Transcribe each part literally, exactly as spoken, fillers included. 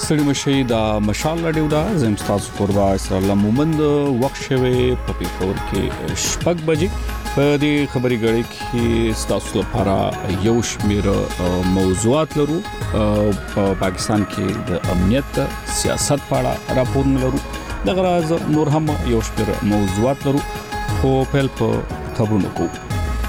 ستړي مشي د مشال رادیو دا زم تاسو قربا اسرائیل مومند وخت شوي په پیښور کې شپږ بجې په دې خبري غړي کې تاسو لپاره یو شمیر موضوعات لرو په پاکستان کې د امنیت سیاست په اړه راپورونه لرو د غراز نور هم یو شمیر موضوعات لرو خو په خبرونو کو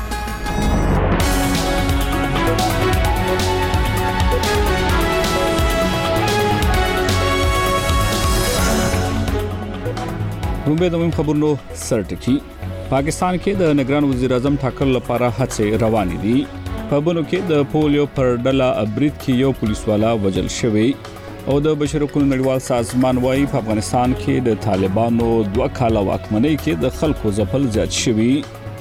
رومبه د مهم خبرونو سرټکی پاکستان کې د نگران وزیر اعظم ټاکل لپاره هڅې روانې دي په بنو کې د پولیو پر ډله ابرید کې یو پولیس والا وژل شوی او د بشري حقوقو نړیوال سازمان وايي په افغانستان کې د طالبانو دوه کاله واکمنۍ کې د خلکو ځپل زیات شوی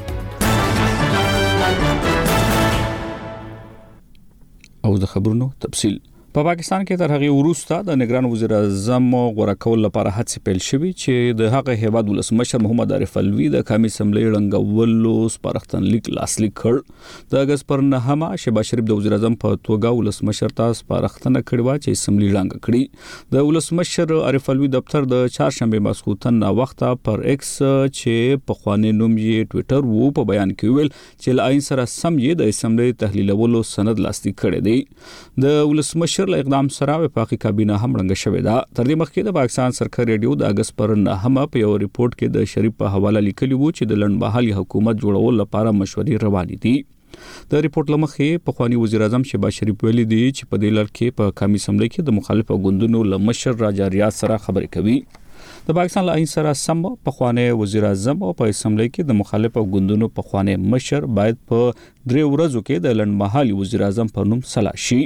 او د خبرونو تفصیل په پاکستان کې تر هغه وروسته د نگران وزیر اعظم غوړه کول لپاره هڅې پیل شوې چې د هغه هیواد ولسمشر محمد عارف الوی د قومي اسمبلی رنګولو سپارښتن لیک لاسلیک کړ د اگست پر نهمه شهباز شریف د وزیر اعظم په توګه ولسمشر ته سپارښتنه کړې و چې اسمبلی رنګ کړي د ولسمشر عارف الوی دفتر د چهارشنبه ماسخوتن وخته پر ایکس چې په خواني نوم یې ټوئیټر وو په بیان کې ویل چې لاین سره سم یې د اسمبلی تحلیلولو سند لاسلیک کړی دی د ولسمشر له اقدام سره وفاقي کابینه هم رنګ شوې ده تر دې مخکې د پاکستان سرکاري ریډیو د اگست پر نهمه په یو ریپورت کې د شریف په حواله لیکلی وو چې د لنډمهالي حکومت جوړول لپاره مشورې روانې دي د ریپورت لمخې په خواني وزیر اعظم شهباز شریف ویلي دی چې په دې لړ کې په قومي اسمبلی کې د مخالفو ګوندونو له مشر راجا ریاض سره خبرې کوي د پاکستان لاین سره سم په خواني وزیر اعظم او په اسمبلی کې د مخالفو ګوندونو په خواني مشر باید په درې ورځو کې د لنډمهالي وزیر اعظم په نوم سلا شي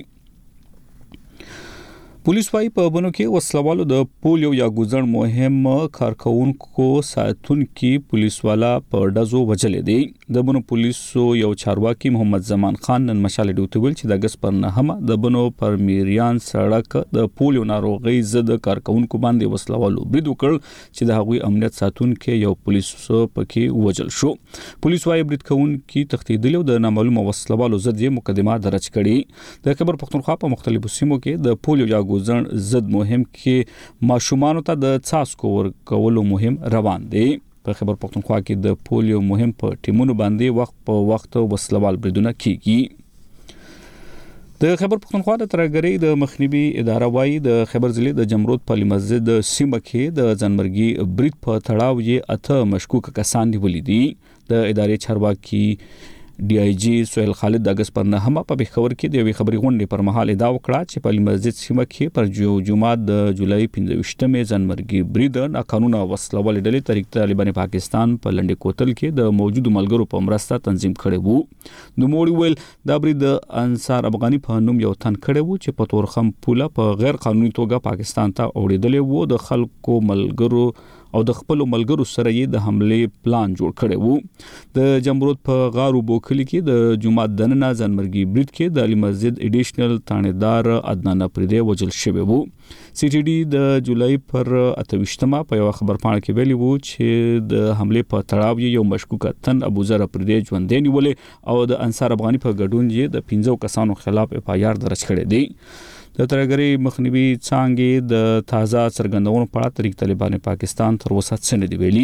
پولیس وايي په بنو کې وسلوالو د پولیو یا ګوزن مهم کارکونکو ساتونکو پولیس والا په ډزو وجلې دي د بنو پولیسو یو چارواکي محمد زمان خان نن مشال ډیوټي ویل چې د اگست پر نهمه د بنو پر میریان سړک د پولیو ناروغي ضد کارکونکو باندې وسلوالو برید وکړ چې د هغوی امنیت ساتونکو یو پولیس پکې وجل شو پولیس وايي برید کوونکو تختیدل او د نامعلومه وسلوالو ضد یې مقدمه درج کړي د خبر پښتونخوا په مختلفو سیمو کې د پولیو یا ګوزن ضد مهم کې ماشومان ته د څاڅکو ورکولو مهم روان دي په خبر پښتونخوا کې د پولیو مهم په ټیمونو باندې وخت په وخت وسلوال بریدونه کیږي د خبر پښتونخوا د ترګری د مخنیوي اداره وايي د خبر ضلع د جمرود پالي مسجد سیمه کې د ځنمرګي برید په تړاو یې اته مشکوک کسان نیولې دي د ادارې چارواکي ډي آی جی سہیل خالد د اگست پر نهمه په پیښور کې د یوې خبري غونډې پر مهال ادعا وکړه چې په مسجد سیمه کې پر جمعه د جولای پنځه ځنمرګي برید ناقانونه وسلوال ډلې طریق طالبان پاکستان په لنډې کوتل کې د موجودو ملګرو په مرسته تنظیم کړي وو نو موړي ویل دا برید انصار افغاني په نوم یو تن کړي وو چې په تورخم پوله په غیر قانوني توګه پاکستان ته اوړېدل وو د خلکو ملګرو او د خپل ملګرو سره یې د حمله پلان جوړ کړی وو د جمرود په غارو بوکلی کې د جمعه دننه ځنمرګي برید کې د علي مسجد اډیشنل تانیدار عدنان پردې وجل شوی وو سی ټي ډي د جولای پر اتوشتمه په یو خبر پاڼه کې ویلي وو چې د حمله په تړاو یو مشکوک تن ابو ذر پردې ژوندې نیولې او د انصار افغاني په ګډون یې د پنځو کسانو خلاف اف آی آر درج کړی دی د ترګری مخنیوي څانګې د تازه څرګندونو په اړه طریق طالبان پاکستان تر اوسه څه نه دی ویلي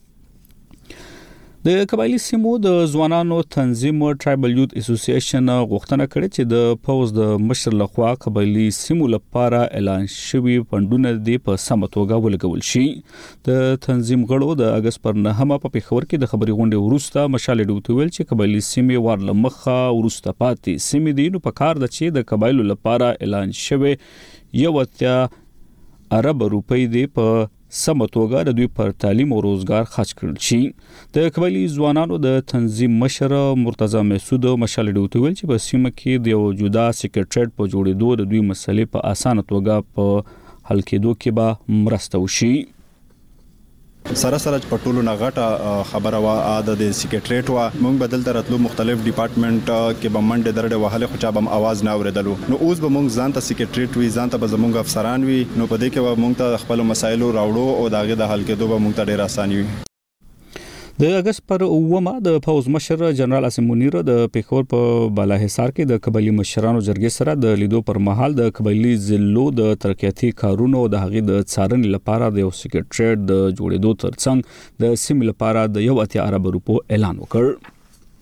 د قبایلی سیمو د ځوانانو تنظیم ټرایبل یوث اسوسییشن غوښتنه کړې چې د فوز د مشر لخوا قبایلی سیمو لپاره اعلان شوی فندونه د په سمه توګه ولګول شي د تنظیم غړو د اگست پر نهمه په پیښور کې د خبري غونډې وروسته مشال ډیوټي ویل چې قبایلی سیمې ورله مخه وروسته پاتې سیمې دي نو په کار د چې د قبایلو لپاره اعلان شوی یو اتیا ارب روپۍ دی په سم توګه د دوی پر تعلیم او روزګار خرج کړل شي د قبایلی ځوانانو د تنظیم مشر مرتضی مسعود مشال ډیوټي ویل چې په سیمه کې د یو جدا سیکریټریټ په جوړېدو د دوی مسلې په اسانه توګه په حل کېدو کې به مرسته وشي سره سره په ټولو نغټه خبره وا د سیکریټریټ وا موږ بدل ترتلو مختلف ډپارټمنټ کې به منډه درډه وهله خو چا به आवाज نه اوریدلو نو اوس به موږ ځان ته سیکریټریټ وی ځان ته به زموږ افسران وی نو په دې کې به موږ ته خپل مسایل راوړو او داغه د حل کېدو به موږ ته ډیر اساني وي د اگست پر اومه د پوز مشر جنرال اسم منیر د پیښور په بالاحصار کې د قبایلی مشرانو جرګې سره د لیدو پر مهال د قبایلی ضلعو د ترقیاتي کارونو د هغې د څارنې لپاره د یو سکریټریټ د جوړېدو ترڅنګ د سیمې لپاره د یو اتیا ارب روپو اعلان وکړ.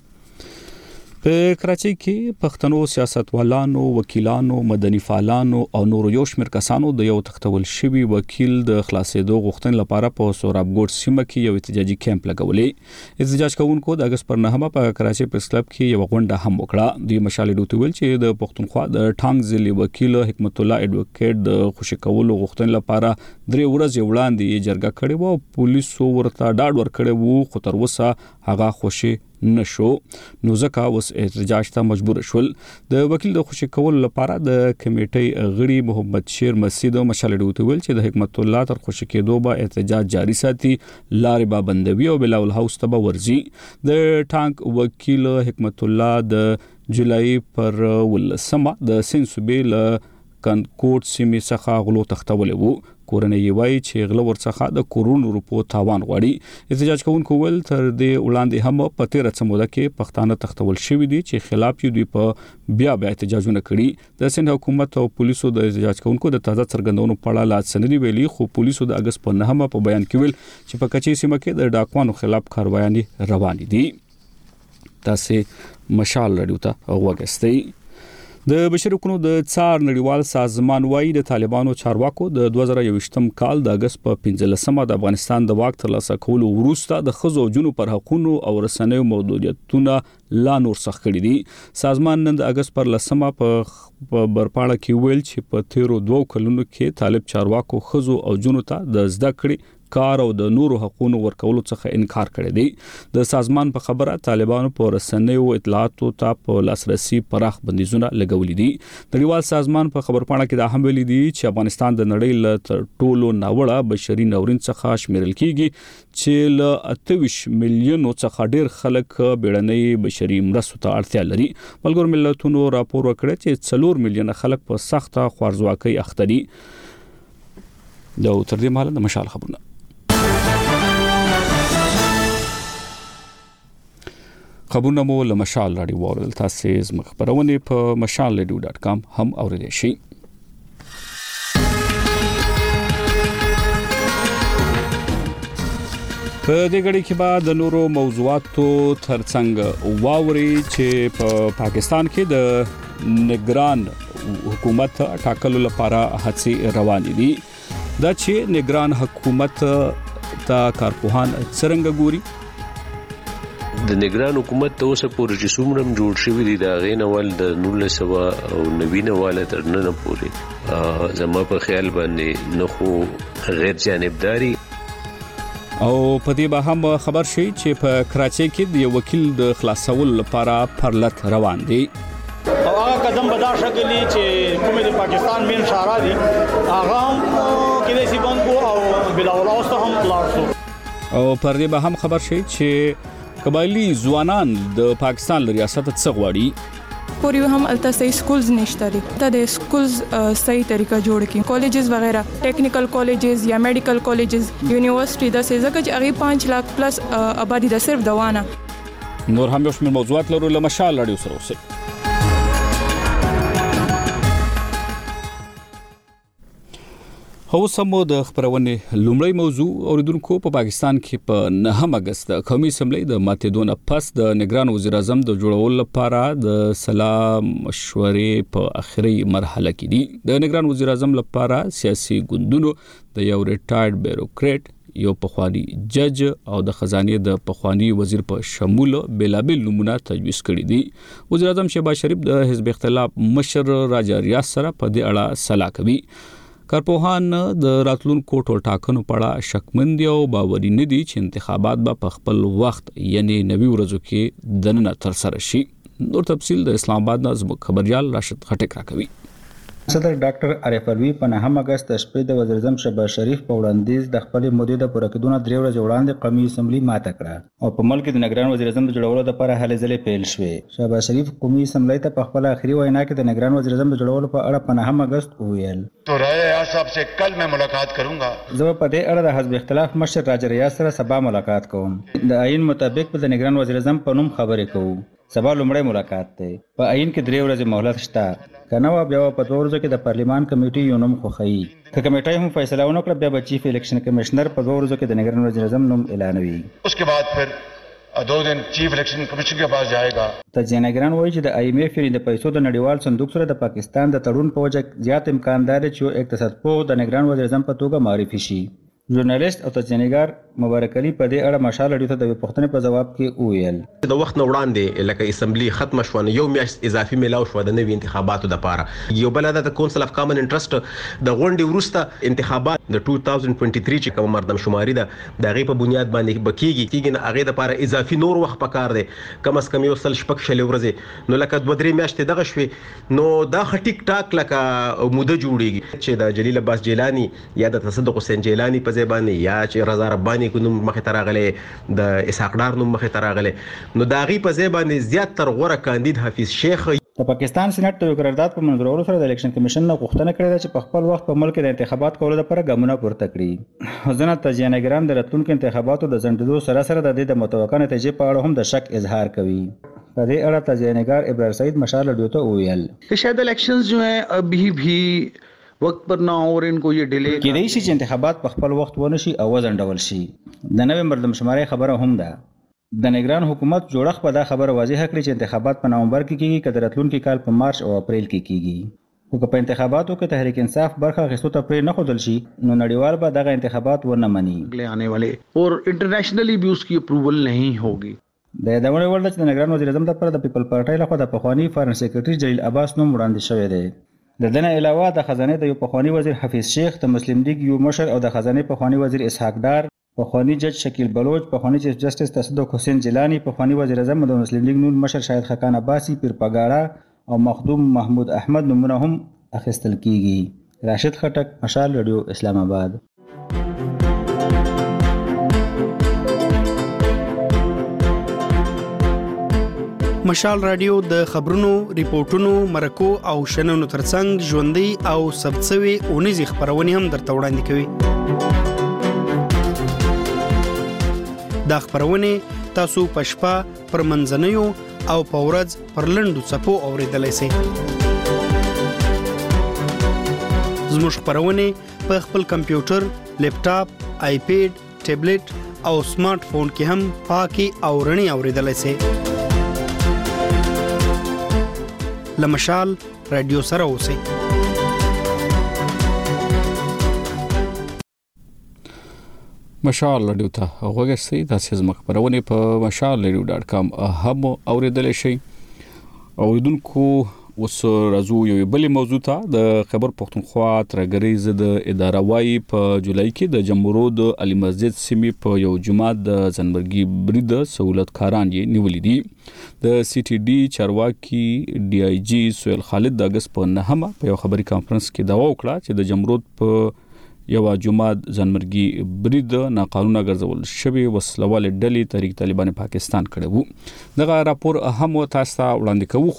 په کراچۍ کې پښتنو سیاستوالانو، وکیلانو، مدني فعالانو او نورو یو شمېر کسانو د یو تختول شوي وکیل د خلاصېدو غوښتنې لپاره په سورابګوټ سیمه کې یو احتجاجي کیمپ لګولې. احتجاج کوونکو د اگست پر نهمه په کراچۍ پریس کلب کې یو غونډه هم وکړه. دوی مشال ډوټ ویل چې د پښتونخوا د ټانګ ضلعي وکیل حکمت الله اډوکیټ د خوشي کولو غوښتنې لپاره درې ورځې وړاندې جرګه کړې و او پولیسو ورته ډاډ ورکړی وو، خو تر اوسه هغه خوشي نشو. نو ځکه اوس احتجاج ته مجبور شول. د وکیل د خوشي کولو لپاره د کمیټې غړي محمد شیر مسعود مشال ډوټ ویل چې د حکمت الله تر خوشي کېدو به احتجاج جاری ساتي، لارې به بندوي او بلاول هاوس ته به ورځي. د ټانک وکیل حکمت الله د جولای پر ولسمه د سنسوبې له کنکوټ سیمې څخه غلو تختولې وو. کورنۍ یې وایي چې غله ورڅخه د کورونو روپو تاوان غواړي. احتجاج کوونکو ول تر دې وړاندې هم په تیر څه موده کې پښتانه تختول شوي دي چې خلاف یې دوی په بیا بیا احتجاجونه کړي. د سند حکومت او پولیسو د احتجاج کوونکو د تازه څرګندونو په اړه لا څه نه دي ویلي، خو پولیسو د اگست په نهمه په بیان کې ویل چې په کچې سیمه کې د ډاکوانو خلاف کاروایانې روانې دي. تاسو مشال رادیو ته وګورئ. د بشري حقوقو د څار نړیوال سازمان وايي د طالبانو چارواکو د دوه زره یوویشتم کال د اگست په پنځلسمه د افغانستان د واک ترلاسه کولو وروسته د ښځو او جنو پر حقوقو او رسنیو محدودیتونه لا نور سخت کړي دي. سازمان نن د اگست پر لسمه په برپاړه کې ویل چې په تیرو دوو کلونو کې طالب چارواکو ښځو او جنو ته د زده کړې، کار او د نورو حقوقو ورکولو څخه انکار کړی دی. د سازمان په خبره طالبانو په رسنیو اطلاعاتو ته په لاسرسي پراخ بندیزونه لګولي دي. نړیوال سازمان په خبرپاڼه کې دا هم ویلي دي چې افغانستان د نړۍ له تر ټولو ناوړه بشري ناورین څخه شمیرل کیږي چې له اته ویشت میلیونو څخه ډیر خلک بیړنۍ بشري مرستو ته اړتیا لري. ملګرو ملتونو راپور ورکړی چې څلور میلیونه خلک په سخته خوارځواکۍ اخته دي. دا تر دې مهاله د مشال خبرونه. خبرونه مو له مشال رادیو واورل. تاسو زموږ خبرونه په مشال رادیو ډاټ کام هم اوریدئ شئ. په دې غړي کې بعد د نورو موضوعاتو ترڅنګ واوري چې په پا پاکستان کې د نگران حکومت ټاکلو لپاره هڅې روانې دي. دا چې نگران حکومت ته کارپوهان څنګه ګوري؟ د نگران حکومت ته اوسه پورې چې څومره جوړ شوی دی دا غي نوال د نولس سوه او نوي نواله تر نن پورې زما په خیال باندې نو خو غیر جانبداري او په دې به هم خبر شي چې په کراچۍ کې د وکیل د خلاصول لپاره پرلط روان دي. او هغه قدم به دا شکلی چې کومه د پاکستان مین شارا دي هغه هم کله سی بانکو او بلاول اوسه هم خلاصو. او پر دې به هم خبر شي چې قبایلی ځوانان د پاکستان له ریاست څخه غواړي پوری هم الته صحیح سکولز نشته دي. ته د سکولز صحیح طریقه جوړ کړي، کالجز وغیرہ، ټیکنیکل کالجز یا میډیکل کالجز، یونیورسيټي د څه ځکه چې هغه پانچ لک پلس آبادی د صرف دوانه. نور هم یو شمېر موضوعات لرو له مشال رادیو سره اوسئ. هو سمو د خبرونه لومړی موضوع اوریدونکو په پاکستان کې په نهم اگست د قومي اسمبلی د ماتېدون پس د نگران وزیر اعظم د جوړولو لپاره د سلا مشورې په اخري مرحله کې دي. د نگران وزیر اعظم لپاره سیاسي ګوندونو د یو ریټایرډ بیوروکریټ، یو پخوانی جج او د خزانه د پخوانی وزیر په شمول بلابل نمونه تجویز کړي دي. وزیر اعظم شهباز شریف د حزب اختلاف مشر راجا ریاض سره په دې اړه سلا کوي. کارپوهان د راتلونکو ټولټاکنو په اړه شکمن دي او باوري نه دي چې انتخابات به په خپل وخت یعنی نوي ورځو کې دننه تر سره شي. نور تفصیل د اسلام آباد نه زموږ خبريال راشد خټک راکوي. صدر ډاکټر عارف علوي په نهم اگست د شپې د وزیر اعظم شهباز شریف په وړاندیز د خپلې مودې د پوره کېدو نه درې ورځې وړاندې قومي اسمبلي ماته کړه او په ملک کې د نگران وزیر اعظم د جوړولو لپاره هلې ځلې پیل شوې. شهباز شریف قومي اسمبلي ته په خپل آخري وینا کې د نگران وزیر اعظم د جوړولو په اړه په نهم اگست وویل تو ریاض صاحب سے کل میں ملاقات کروں گا. زه په دې اړه د حزب اختلاف مشر راجا ریاض سره سبا ملاقات کوم. د آئین مطابق په د نگران وزیر اعظم په نوم خبرې کوو. سبا لومړی ملاقات دی. په آئین کې درې ورځې مهلت شته. کنه و بیا په دوه ورځو کې د پارلیمان کمیټې یو نوم خوښوي. که کمیټه هم فیصله ونه کړه بیا به چیف الیکشن کمشنر په دوه ورځو کې د نگران وزیر اعظم نوم اعلانوي. اس کے بعد پھر دو دن چیف الیکشن کمیشن کے پاس جائے گا. تجزیه نگران وایي چې د آی ایم ایف یعنې د پیسو د نړیوال صندوق سره د پاکستان د تړون په وجه زیات امکان دی چې یو اقتصاد پوه د نگران وزیر اعظم په توګه معرفي شي. ژورنالیست او تجزیه‌نګار مبارک علي په دې اړه مشال اړیو ته د پوښتنې په جواب کې وویل د وخت نه وړاندې لکه اسمبلی ختم شو نو یو میاشت اضافي میلاو شو د نوي انتخاباتو لپاره. یو بل د کونسل اف کامن انټرست د غونډې وروسته انتخابات د دوه هزار او دوه سوه چې کوم مردم شماري ده د هغې په بنیاد باندې بکیږي کېږي نه هغې دپاره اضافي نور وخت پکار دی کم از کم یو سل شپږ شلې ورځې نو لکه دوه درې میاشتې دغه شوې نو دا ښه ټیک ټاک لکه موده جوړېږي چې د جلیل عباس جیلاني یا د تصدق حسین جیلاني په ځای باندې یا چې رضا رباني کو نوم مخې ته راغلی د اسحاق ډار نوم مخې ته راغلی نو د هغې په ځای باندې زیات تر غوره کاندید حفیظ شیخ. د پاکستان سېنات د یو قرارداد په منظورولو سره د الیکشن کمیشن نه غوښتنه کړې ده چې په خپل وخت په ملک کې د انتخابات کولو لپاره ګامونه پورته کړي. ځینې تجزیه‌نګاران د راتلونکو انتخاباتو د ځنډېدو سره سره د دې د متوقع نتیجې په اړه هم د شک اظهار کوي. په دې اړه تجزیه‌نګار ابرار سعید مشال اډیو ته وویل کہ شاید الیکشنز جو ہیں ابھی بھی وقت پر نہ اور ان کو یہ ډیلے کېدای شي چې انتخابات په خپل وخت ونه شي او وځنډول شي. د نوې مردمشمارۍ خبره هم ده. د نگران حکومت جوړښت په دا خبره واضح کړي چې انتخابات په نومبر کې کېږي که د راتلونکي کال په مارچ او اپریل کې کېږي. خو که په انتخاباتو کې تحریک انصاف برخه اخیستو ته پرې نه ښودل شي نو نړیوال به دغه انتخابات ونه مني. آنے والے اور انټرنیشنلی بھی اس کی اپروول نہیں ہوگی. د یادونې وړ ده چې د نگران وزیر اعظم لپاره د پیپل پارټۍ لخوا د پخواني فارن سیکرټري جلیل عباس نوم وړاندې شوی دی. د دې نه علاوه د خزانې د یو پخواني وزیر حفیظ شیخ د مسلم لیگ یو مشر او د خزانې پخواني وزیر اسحاق ډار پخوانی جج شکیل بلوچ پخوانی چیف جسټس تصدق حسین جیلانی پخوانی وزیر اعظم د مسلم لیگ نون مشر شاهد خاقان عباسی پیر پګاړه او مخدوم محمود احمد نومونه هم اخیستل کیږي. راشد خټک، مشال رادیو، اسلام آباد. مشال رادیو د خبرونو، ریپورتونو، مرکو او شننو ترڅنګ ژوندۍ او ثبتسوي اونیزې خبرونه هم درته وړاندې کوي. دا خبرونه تاسو په شپه پر منځنیو او په ورځ پر لنډو څپو اوریدلای شئ. زموږ خبرونه په خپل کمپیوټر، لیپټاپ، آیپیډ، ټابلیټ او سمارټ فون کې هم پاکي او رڼي اوریدلای شئ. لمشال رادیو سره اوسئ. مشال رادیو ته غوږی تاسو زموږ خبرونه په مشال رادیو ډاټ کام هم اوریدل شئ. اوریدونکو اوس راځو یو بل موضوع ته. د خبر پښتونخوا ترګریز د اداره وايي په جولای کې د جمهورود علي مسجد سیمې په یو جماعت د زنبرګي برید سہولت کاران یې نیولې دي. د سی ټي ډي چارواکي ډي آی جی سویل خالد د اگست په نهمه په یو خبري کانفرنس کې دعوا وکړه چې د جمهورود په یو جماعت زنبرګي برید ناقانونه ګرځول شوی وسلوال ډلې تحریک طالبان پاکستان کړی وو. دغه راپور هم تاسو ته وړاندې کوو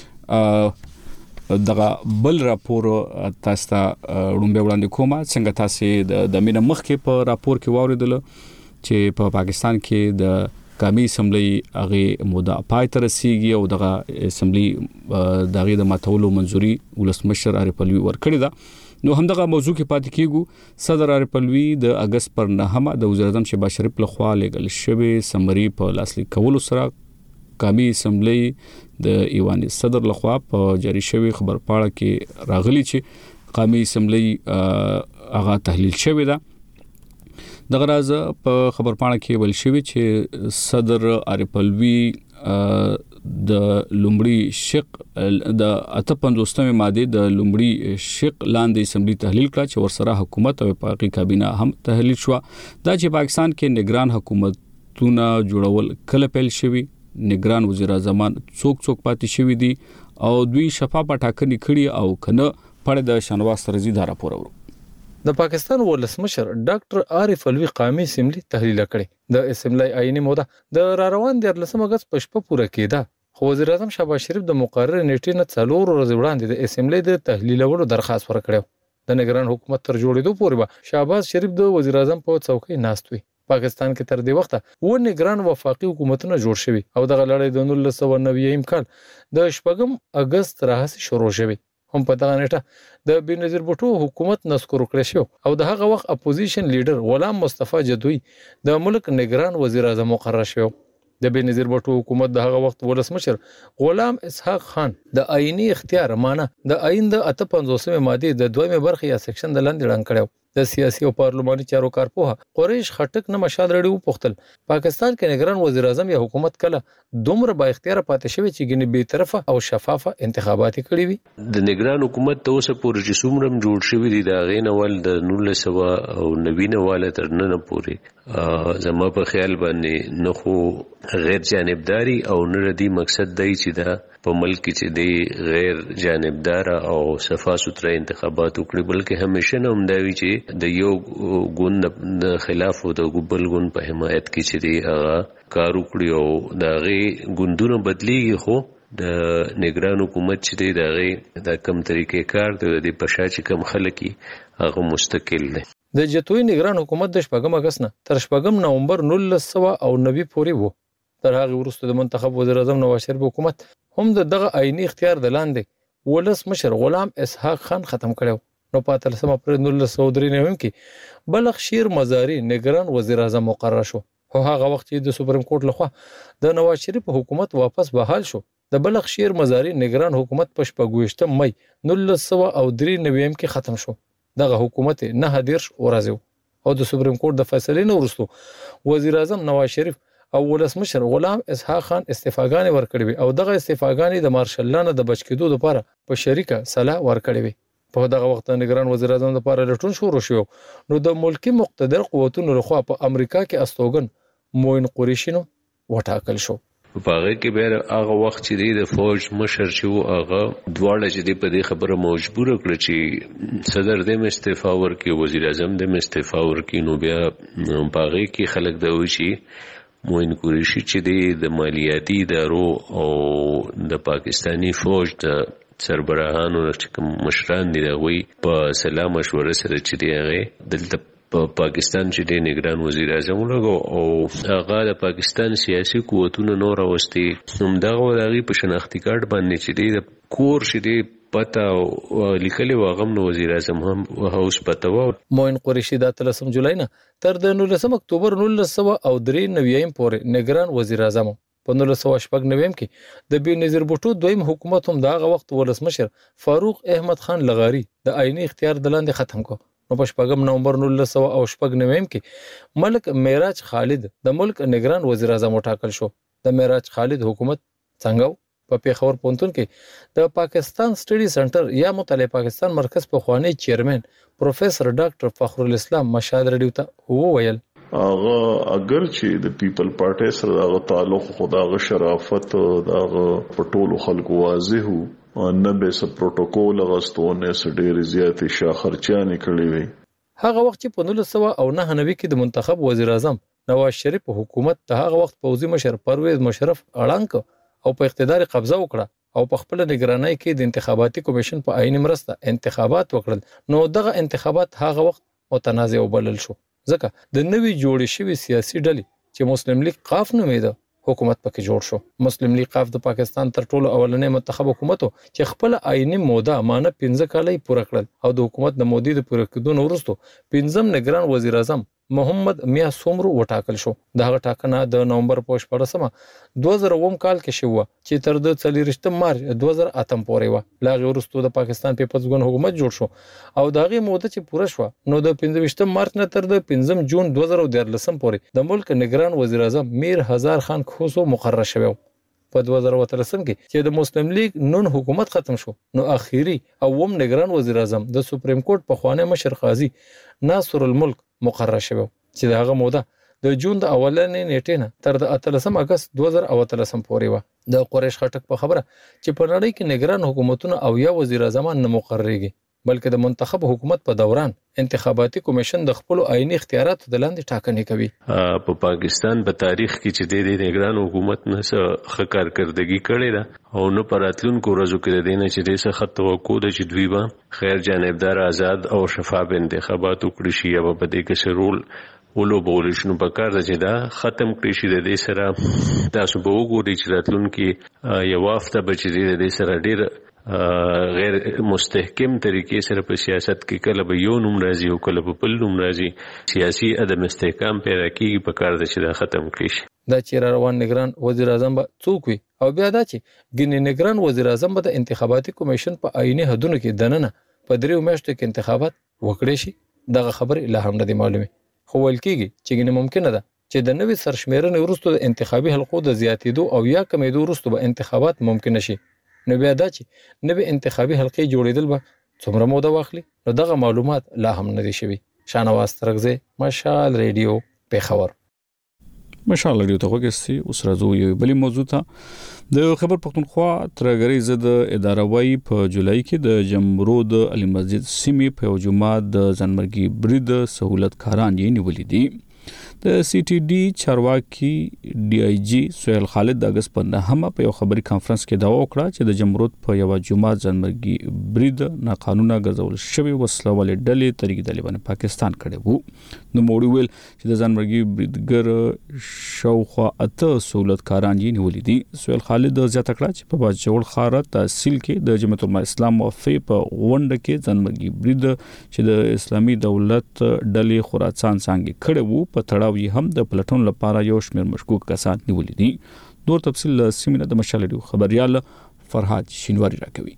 خو دغه بل راپور تاسو ته وړاندې وړاندې کوم څنګه تاسو د مینه مخ کې په راپور کې واوریدل چې په پاکستان کې د قومي اسمبلی هغه موده پای ته رسیږي او دغه اسمبلی دغه د ماتولو منځوري ولسمشر عارف علوي ورکړی ده. نو همدغه موضوع کې پاتې کیږو. صدر عارف علوي د اگست پر نهمه د وزیر اعظم شهباز شریف لخوا لګل شوی سمري په لاسلیک کولو سره قومي اسمبلی د ایوان صدر لخوا په جاری شوی خبر پاړه کې راغلی چې قومي اسمبلی هغه تحلیل شوی ده. دغه راز په خبر پاړه کې ویل شوی چې صدر عارف علوي د لومړي شق د اته پنځوستمه ماده د لومړي شق لاندې اسمبلی تحلیل کړه چې ورسره حکومت او پاکي کابینه هم تحلیل شو. دا چې پاکستان کې نگران حکومتونه جوړول کله پیل شوی، نگران وزیر اعظم څوک څوک پاتې شوی دي او دوی شفاف ټاکنې کړي او کنه پړ د شنواز رضی دا راپور ورو. د پاکستان ولسمشر ډاکټر عارف الوی قامي اسمبلی تحلیل کړي. د اسمبلی آئینی موده د را روان د لسم اگست په شپه پوره کېده. خو وزیر اعظم شهباز شریف د مقرره نیټې نه څلور ورځې وړاندې د اسمبلی د تحلیلولو درخواست ورکړو. د نگران حکومت تر جوړېدو پورې به شهباز شریف د وزیر اعظم په څوکۍ ناست وي. پاکستان کې تر دې وخته و نگران وفاقي حکومتونه جوړ شوي او د لړۍ د نولس سوه نوي کال د شپږم اگست راهیسې شروع شوي. هم په دغه نیټه د بېنظیر بوټو حکومت نسکور کړی شو او د هغه وخت اپوزیشن لیډر غلام مصطفی جدوی د ملک نگران وزیر اعظم مقرر شو. د بېنظیر بوټو حکومت د هغه وخت ولسمشر غلام اسحاق خان د آئینی اختیار معنی د آئین د اته پنځوسمې ماده د دویمه برخه یا سیکشن د لاندې ړنګ کړو. د سیاسي او پارلماني چارو کارپوه قریش خټک نه مشال رډي وپختل پاکستان کې نگران وزیر اعظم یا حکومت کله دومره با اختیار پاتې شوی چې ګنې به طرفه او شفافه انتخابات کړي وي. د نگران حکومت ته اوسه پورې چې څومره جوړ شوی دی دا غین ول د نولس سوه او نوي واله تر نن پورې زما په خیال باندې نه خو غیر جانبداري او نه ردی مقصد دی چې دا په ملک کې دی غیر جانبدار او صفا سوتره انتخابات وکړي بلکې همیشه نه همداوي چې د یو ګوند د خلاف او د ګبل ګوند په حمایت کې چې دی هغه کار وکړي او د هغې ګوندونه بدلیږي. خو د نگران حکومت چې دی د هغې د کم طریقې کار دی د په شا چې کم خلک هغه مستقل دی. د جتوی نگران حکومت د شپږم اگست نه تر شپږم نومبر نولس سوه او نوي پورې وو. تر هغې وروسته د منتخب وزیر اعظم نواز شریف حکومت هم د دغه آئینی اختیار د لاندې ولسمشر غلام اسحاق خان ختم کړو. نو په اتلسم اپریل نولس سوه درې نوي کې بلخ شیر مزاری نگران وزیر اعظم مقرر شو. خو هغه وخت چې د سپریم کورټ لخوا د نواز شریف حکومت واپس بحال شو. د بلخ شیر مزاری نگران حکومت په شپږویشتم می نولس سوه او درې نوي کې ختم شو. دغه حکومت نه دېرش ورځې او د سپریم کورټ د فیصلې نه وروسته وزیر اعظم نواز شریف او ولسمشر غلام اسحاق خان استعفاګانې ورکړې وي او دغه استعفاګانې د مارشلانو د بچ کېدو لپاره په شریکه سلا ورکړې وي. په دغه وخت نگران وزیر اعظم لپاره لټون شروع شو. نو د ملکی مقتدر قوتونو لخوا په امریکا کې استوګن موین قریشي نو وټاکل شو. په هغه کې به هغه وخت چې د فوج مشر چې هغه دواړه چې په دې خبره مجبور کړ چې صدر دې استعفا ورکړي وزیر اعظم دې استعفا ورکړي. نو بیا په هغه کې خلک دا وایي چې موین قریشي چې د مالیاتي ادارو او د پاکستانی فوج د سربراهانو چې کوم مشران دي دوی په سلام مشوره سره چې دی هغه دلته په پاکستان چې د نگران وزیر اعظم لګو او هغه د پاکستان سیاسي قوتونو نور واستي هم دغه ورغي په شناختی کارت باندې چې دی کور چې دی پتا او لیکلي واغم نو وزیر اعظم هم هوس پتا و. موین قریشي د اتلسم جولای نه تر د نولسم اکتوبر نولس سوه او درې نوي پورې نگران وزیر اعظم. په نولس سوه شپږ نوي کې د بېنظیر بوټو دویم حکومت هم د هغه وخت ولسمشر فاروق احمد خان لغاري د آئینی اختیار د لاندې ختم کو. نو په شپږم نومبر نولس سوه او شپږ نوي کې ملک معراج خالد د ملک نگران وزیر اعظم وټاکل شو. د معراج خالد حکومت څنګه په پیښور پوهنتون کې د پاکستان سټډي سنټر یا مطالعه پاکستان مرکز په خوانی چیرمن پروفیسور ډاکټر فخر الاسلام مشاد رډیو ته وویل هغه اگر چې د پیپل پارټي سره هغه تعلق خدای شرافت دغه پټولو خلکو واضح وو نه به س پروتوکول غستونه س ډېر زیات شاخرچانې کړې وي. هغه وخت چې په نولس سوه او نهه نوي کې د منتخب وزیر اعظم نواز شریف حکومت ته هغه وخت پوځي مشر پرویز مشرف اړانک او په اقتدار قبضه وکړه او په خپل نگرانۍ کې د انتخاباتي کمیشن په عین مرسته انتخابات وکړل. نو دغه انتخابات هغه وخت متنازع وبلل شو ځکه د نوي جوړې شوی سیاسي ډلې چې مسلم لیگ قاف نومیده حکومت پکې جوړ شو. مسلم لیگ قاف د پاکستان تر ټولو اولنې منتخب حکومت چې خپل آئینی موده مانه پنځه کال پوره کړل او د حکومت د مودې د پوره کېدو وروسته پنځم نگران وزیر اعظم محمد میا سومرو وټاکل شو. دغه ټاکنه د نومبر په شپږمه دوه زره اووه کال کې شوه چې تر د څلوېښتم مارچ دوه زره اتم پورې و. لا غیر وروسته د پاکستان پیپلز ګوند حکومت جوړ شو او دغه موده چې پوره شو نو د پنځه مارچ نه تر د پنځم جون دوه زره دیارلسم پورې د ملک نگران وزیر اعظم میر هزار خان خوسو مقرر شوی. په دوه زره اتلسم کې چې د مسلم لیگ نون حکومت ختم شو نو اخیری او وم نگران وزیر اعظم د سپریم کورټ په خوانه مشر قاضي ناصر الملک مقرر شوی چې دغه موده د جون د اولنې نیټې نه تر د اتلسم اگست دوه زره اتلسم پورې و. د قریش خټک په خبره چې په نړۍ کې نگران حکومتونه او یا وزیر اعظم نه مقرریږي بلکې د منتخب حکومت په دوران انتخاباتي کمیشن د خپل آئینی اختیاراتو د لاندې ټاکنې کوي. په پاکستان په تاریخ کې چې د نگران حکومت نه څه ښه کارکردګي کړې ده او نو پراتلونکو ورځو کې د دې نه چې د څه خط توقع ده چې دوی به خیر جانبدار آزاد او شفاف انتخابات وکړي شي یا په دې کې څه رول ولو بولشنو په کار ده چې دا ختم کړي شي. د دې سره تاسو به وګورئ چې راتلونکي یو هفته به چې د دې سره ډېر غیر مستحکم طریقې سره په سیاست کې کله به یو نوم راځي او کله په بل نوم راځي. سیاسي عدم استحکام پیدا کیږي په کار ده چې دا ختم کړي شي. دا چې روان نگران وزیر اعظم به څوک وي او بیا دا چې ګینې نگران وزیر اعظم به د انتخاباتي کمیشن په آئینی حدونو کې دننه په دریو میاشتو کې انتخابات وکړي شي. دغه خبر لا هم نه دی معلومه، خو ویل کېږي چې ګینې ممکنه ده چې د نوې سرشمیرنې وروسته د انتخابي حلقو د زیاتېدو او یا کمیدو وروسته به انتخابات ممکن شي. نو بیا دا چې نوې انتخابي حلقې جوړېدل به څومره موده واخلي، نو دغه معلومات لا هم نه دي شوي. شاهنواز ترغزی، مشال ریډیو، پیښور. مشال ریډیو ته وګورئ. اوس راځو یو بل موضوع ته. د خبر پښتونخوا ترګری زد اداره وای په جولای کې د جمرود علي مسجد سیمې په جمعه د ځنمرګي برید سہولت کاران یې نیولې دي. د سی ټي ډي چارواکي ډي آی جی سهیل خالد د اگست په نهمه په یو خبري کانفرنس کې داوا وکړه چې د جمرود په یو جمعه ځنمرګي برید ناقانونه ګرځول شوی وسله والې ډلې طریق طالبان پاکستان کړي وو. نو موړي ویل چې د ځنمرګي بریدګر شاوخوا اته سہولت کاران یې نیولې دي. سهیل خالد زیاته کړه چې په باجوړ خاره تحصیل کې د جمعیت الاسلام وفي په غونډه کې ځنمرګي برید چې د اسلامي دولت ډلې خراسان څنګه کړي وو په تړاو یې هم د پلټون لپاره یو شمېر مشکوک کسان نیولې دي. نور تفصیل سیمینه د مشال ریډیو خبريال فرهاد شینواری راکوي.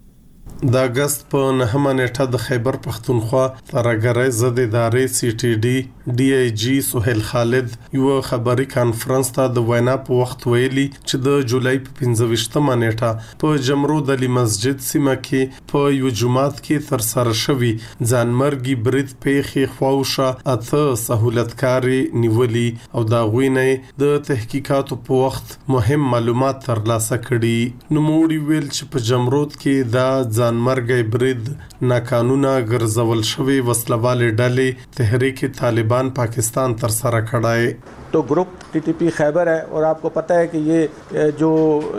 د اگست په نهمه نیټه د خیبر پښتونخوا ترګری زد ادارې سی ټي ډي ډي آی جی سهیل خالد یو خبري کانفرنس ته د وینا په وخت ویلي چې د جولای په پنځه نیټه په جمرود علي مسجد سیمه کې په یو جمعات کې تر سره شوی ځانمرګي برید پیخي خواوشه اته سہولتکاري نیولي او دا غوینه د تحقیقاتو په وخت مهم معلومات ترلاسه کړي. نو موړي ویل چې په جمرود کې دا ځانمرګي برید ناقانونه ګرځول شوی وسلوالې ډلې تحریک طالبان پاکستان تر سره کړای. तो group TTP Khyber है और आपको पता है कि ये जो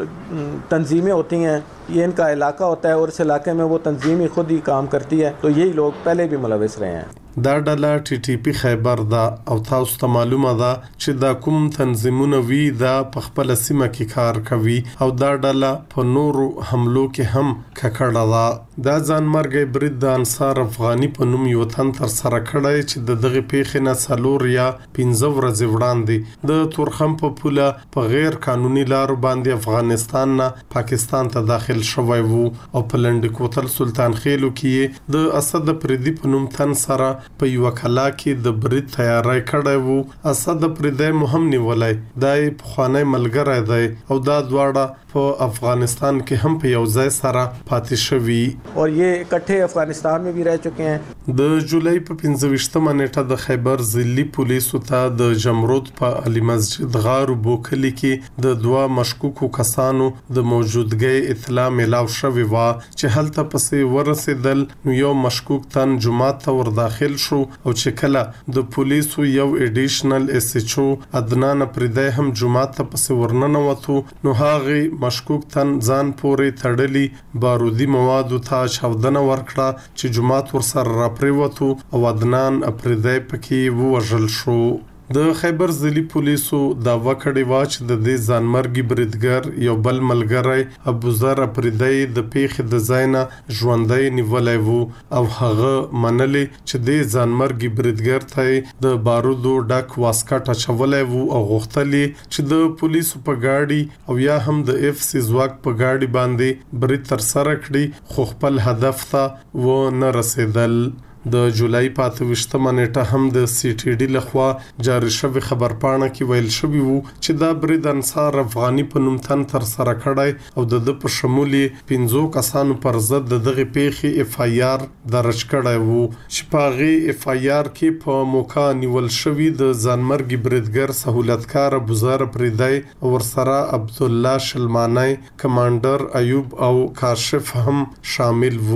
तंजीमें होती हैं ये इनका इलाका होता है और इस इलाके में वो तंजीम ही खुद ही काम करती है, तो यही लोग पहले भी मुलविस रहे हैं. دا ډله ټي ټي پی خیبر دا او تاسو ته معلومه ده چې دا کوم تنظیمونه وی دا په خپل سیمه کې کار کوي او دا ډله په نورو حملو کې هم ککړه ده. دا ځانمرګي برید د انصار افغاني په نوم یو تن تر سره کړی چې د دغه پیښې نه څلور یا پنځه ورځې وړاندې د تورخم په پوله په غیر قانوني لارو باندې افغانستان نه پاکستان ته داخل شوی وو او په لنډ کوتل سلطان خېلو کې د اسد پردي په نوم تن سره په یو کلا کې د برید تیاری کړی وو. اسد پردی مهم نیولای دای په خوانی ملګری دی او دا دواړه په افغانستان کې هم په یو ځای سره پاتې شوي اور یہ اکٹھے افغانستان میں بھی رہ چکے ہیں. د جولای په پنځه نیټه د خیبر ضلعي پولیسو ته د جمرود په علي مسجد غار بوکلی کې د دوا مشکوکو کسانو د موجودګۍ اطلاع ملاو شوی و چې هلته پسې ورسېدل. نو یو مشکوک تن جمعه ته ور داخل شو او چې کله د پولیسو یو اډیشنل اس ایچ او عدنان پردی هم جمعه ته پسې ورننوتو. نو هغه مشکوک تن ځان پورې تړلي بارودي مواد ته چاودنه ورکړه چې جمعه ور سره را پریوتو او عدنان پردی پکې ووژل شو. د خیبر ضلعي پولیسو داوا کړې و چې د دې ځانمرګي بریدګر یو بل ملګری ابوذر پردی د پیښې د ځاینا ژوندۍ نیولای وو او هغه منلې چې د ځانمرګي بریدګر ته د بارودو ډک واسکټ چولای وو او غوښتلې چې د پولیسو په گاډي او یا هم د اف سی ځواک په گاډي باندې برید تر سره کړي خو خپل هدف ته و نه رسیدل. د جولای په اتوشتمه نیټه هم د سی ټي ډي لخوا جاری شوی خبرپاڼه کې ویل شوی وو چې دا برید انصار افغاني په نوم تن تر سره کړای او د د په شمول پنځو کسانو پر ضد د دغه پیښې اف آی آر درج کړای وو چې په هغه اف آی آر کې په موقع نیول شوی د ځانمرګي بریدګر سہولتکار ابوذر پردی او ورسره عبد الله شلمانی کمانډر ایوب او کاشف هم شامل وو.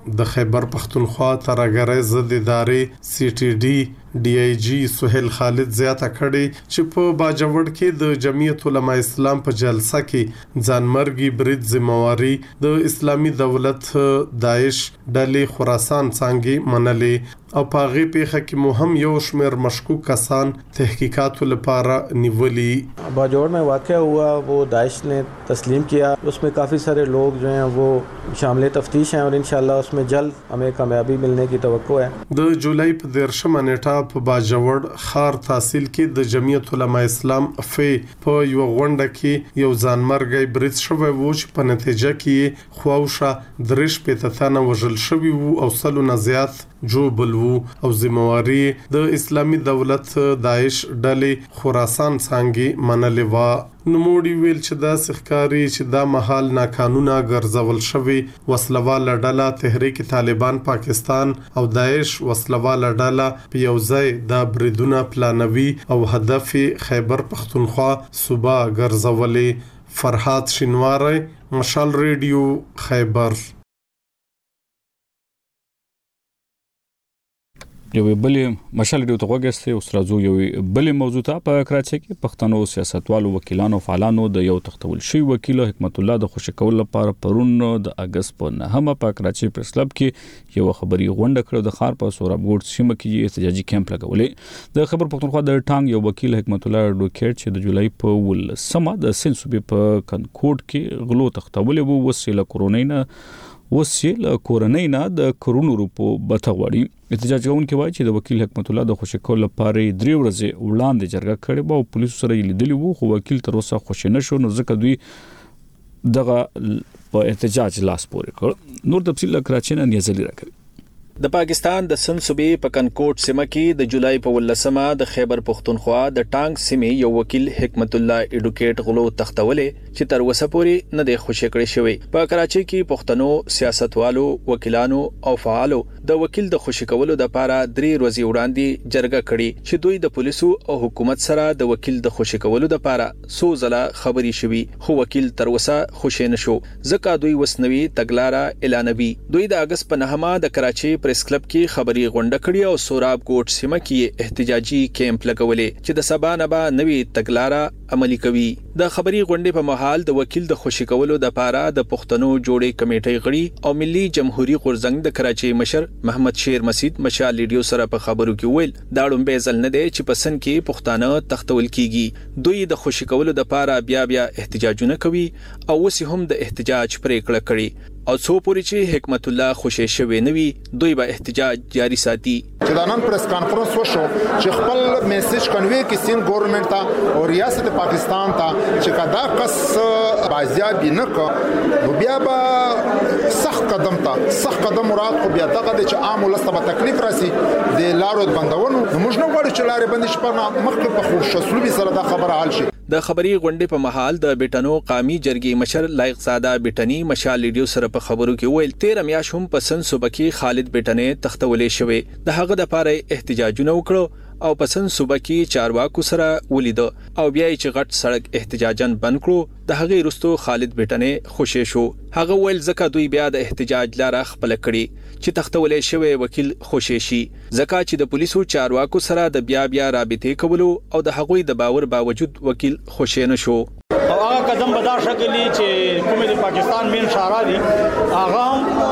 د خیبر پختونخوا ترګری ضد ادارې سی ټي ډي ډي آی جی سہیل خالد زیاته کړي چې په باجوړ کې د جمعیت علماء اسلام په جلسه کې ځانمرګي برید ذمہواری د اسلامي دولت داعش ډلې خراسان څنګه منلې او پاغي پیخه کې مهم یو شمیر مشکوک کسان تحقیقات لپاره نیولي. बाजौड़ में वाक़या हुआ वो दाइश ने तस्लीम किया, उसमें काफ़ी सारे लोग जो हैं वो शामिल तफ्तीश हैं और इंशाअल्लाह उसमें जल्द हमें कामयाबी मिलने की तवक्को है. د جولای په دیرشمه نیټه په باجوړ خار تحصیل کې د جمعیت علماء اسلام فې په یو غونډه کې یو ځانمرګي برید شوی و چې په نتیجه کې خواوشه درش په تثانه وژل شوی وو او سلو نه زیات جو بلو او ذمہواری د اسلامي دولت داعش ډلې خراسان څنګه منلې و. نموړي ویل چې دا سخکاری چې دا محل ناقانونه ګرځول شوی وسلواله ډله تحریک طالبان پاکستان او داعش وسلواله ډله په یو ځای د بریدونه پلانوي او هدف خیبر پختونخوا صوبه ګرځولې. فرحات شینواری، مشال ریډیو، خیبر. یو بلې مشال ډیو ته وګورئ اوس راځو یو بلې موضوع ته. په کراچۍ کې پښتنو سیاستوالو وکیلانو فعالانو د یو تختول شوی وکیل حکمت الله د خوشی کول لپاره پرون د اگست په نهمه په کراچۍ پریس کلب کې یو خبري غونډه کړې د خار په سوراب ګوټ سیمه کې احتجاجي کیمپ لګولې. د خبر پښتونخوا د ټانګ یو وکیل حکمت الله اډوکیټ چې د جولای په ولسمه د سند صوبې په کنکوټ کې غلو تختول وو وسیله کورونینا وسیل کورنۍ نه د کرونو روپو بتغوړي. احتجاج کوونکي وایي چې د وکیل حکمت الله د خوشی کول لپاره درې ورځې وړاندې جرګه کړې او پولیسو سره لیدلی وو خو وکیل تر اوسه خوشی نشو نو ځکه دوی دغه په احتجاج لاس پورې کړ. نور تفصیل کراچۍ نه نیازلی راکړي. د پاکستان د سند صوبې په کنکوټ سیمه کې د جولای په ولسمه د خیبر پختونخوا د ټانګ سیمې یو وکیل حکمت الله اډوکیټ غلو تختولې چې تر اوسه پورې نه دی خوشی کړی شوی. په کراچۍ کې پښتنو سیاستوالو وکیلانو او فعالو د وکیل د خوشی کولو د لپاره درې ورځې وړاندې جرګه کړې چې دوی د پولیسو او حکومت سره د وکیل د خوشی کولو د لپاره سو ځله خبري شوی خو وکیل تر اوسه خوشی نشو ځکه دوی وسنوي تګلارې اعلانوي. دوی د اگست په نهمه د کراچۍ پریس کلب کې خبري غونډه کړې او سوراب ګوټ سیمه کې احتجاجي کیمپ لګولې چې د سبا نه به نوي تګلارې عملي کوي. د خبري غونډې په مهال د وکیل د خوشی کولو د لپاره د پښتنو جوړې کمیټې غړي او ملي جمهوریت غورځنګ د کراچۍ مشر محمد شیر مسید مشال لیډیو سره په خبرو کې ویل دا ډومبه ځل نه دی چې پسند کې پښتانه تختول کیږي. دوی د خوشی کولو د لپاره بیا بیا احتجاجونه کوي او اوس هم د احتجاج پریکړه کړي او څو پوری چې حکمت الله خوشی شوی نوي دوی به احتجاج جاری ساتي. چې دا نن پریس کانفرنس وشو چې خپل میسج کنوي کې سین ګورنمنت ته او ریاست پاکستان ته چې کدا قص بازیابي نه کو نو بیا به سخت قدم ته سخت قدم مراد خو بیا دغه چې عام ولسته به تکلیف راسي د لارو بندونو نو موږ نه غواړو چې لارې بندي شپه مخکې په خوشسلوبي سره دا خبره حل شي. د خبري غونډې په محل د بیٹنو قومي جرګې مشر لایق زاده بیٹنی مشال لیډیو سره په خبرو کې ویل تیر میاش هم پسند صوبه کې خالد بیٹنې تختولې شوی د هغه د لپاره احتجاجونه وکړو او پسند صوبه کې چارواکو سره ولید او بیا چې غټ سړک احتجاجن بند کړو د هغه رستو خالد بیٹنې خوشی شو. هغه ویل ځکه دوی بیا د احتجاج لاره خپل کړي چې تختولې شوی وکیل خوشی شي ځکه چې د پولیسو چارواکو سره د بیا بیا رابطې کولو او د هغوی د باور باوجود وکیل خوشی نشو. او هغه قدم به دا شکلی چې کومه د پاکستان مین شارا دي هغه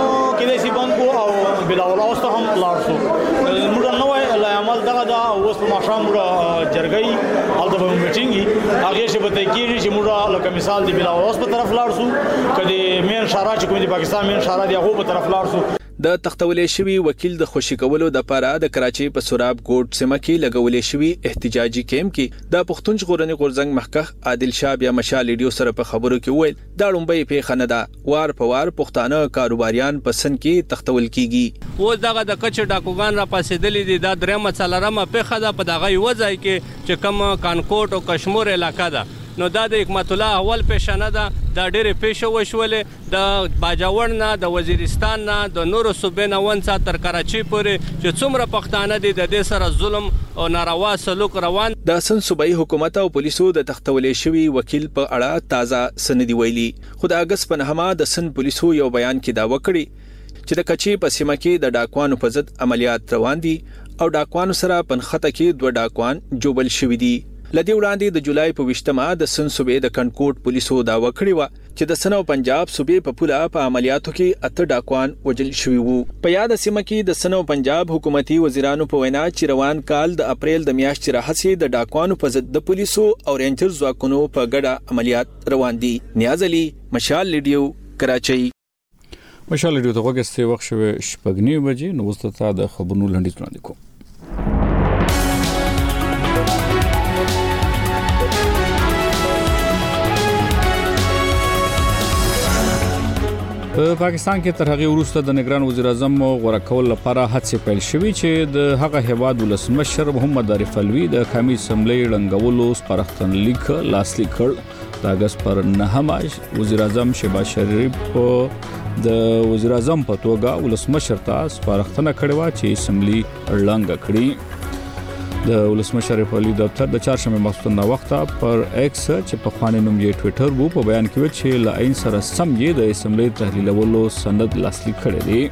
کې د سیبان کو او بلاول اوسه هم لارسو موږ نو وای عمل دغه دا اوس په ماشام موږ جرګي او د میټینګي هغه چې به تکیږي چې موږ لکه مثال دی بلاول اوس په طرف لارسو کدي مین شارا چې کومه د پاکستان مین شارا دی هغه په طرف لارسو. د تختولې شوی وکیل د خوشی کولو د لپاره د کراچۍ په سوراب ګوټ سیمه کې لګولې شوی احتجاجي کیمپ کې د پښتون ژغورنې غورځنګ مخکخ عادل شاه بیا مشال لیډیو سره په خبرو کې ویل دا ډومبه پیښه نه ده وار په وار پښتانه کاروباریان پسند کې تختول کیږي. و دغه د کچ ډاکوګان را پاسېدلې دي دا درېمه څلرمه پیښه ده په دغه وځای کې چې کوم کانکوټ او کشمیر علاقہ ده نو دا د حکمت الله اول پیښه نه ده دا ډېرې پیښه وشولې د باجوړ نه د وزیرستان نه د نورو صوبې نه ونڅا تر کراچۍ پورې چې څومره پښتانه دي د دې سره ظلم او ناروا سلوک روان. د سند صوبایي حکومت او پولیسو د تختولې شوی وکیل په اړه تازه سندې ویلي خو د اگست په نهمه د سند پولیسو یو بیان کې دا وکړي چې د کچې په سیمه کې د ډاکوانو په ضد عملیات روان دي او ډاکوانو سره پنخته کې دوه ډاکوان جوبل شوي دي. لدی وړاندې د جولای په وشتمه د سن صوبې د کنکوټ پولیسو داوا کړی و چې د سن او پنجاب صوبې په پوله په عملیاتو کې اته ډاکوان وژل شوي وو. په یاد سیمه کې د سن او پنجاب حکومتي وزیرانو په وینا چې روان کال د اپریل د میاشتې راهیسې د ډاکوانو په ضد د پولیسو او رینجر ځواکونو په ګډه عملیات روان دي. نیاز علي، مشال ریډیو، کراچۍ. مشال ریډیو ته وګورئ وخت شوه شپږ بجې. نو وروسته د خبرونو لنډیز وړاندې کوم. په پاکستان کې تر هغه وروسته د نگران وزیر اعظم غوړه کول لپاره هڅې پیل شوې چې د هغه هیواد ولسمشر محمد عارف الوی د قومي اسمبلی رنګولو سپارښتنلیک لاسلیک کړ. د اگست پر نهمه وزیر اعظم شهباز شریف د وزیر اعظم په توګه ولسمشر ته سپارښتنه کړې و چې اسمبلی رنګ کړي. د ولسمشر په لیدو دفتر د چهارشنبه ماسپښین وخت پر ایکس چې په خواني نوم یې ټوئیټر وو په بیان کې و چې ل عین سره سم یې د اسمبلی تحلیلولو سند لاسلیک کړی دی.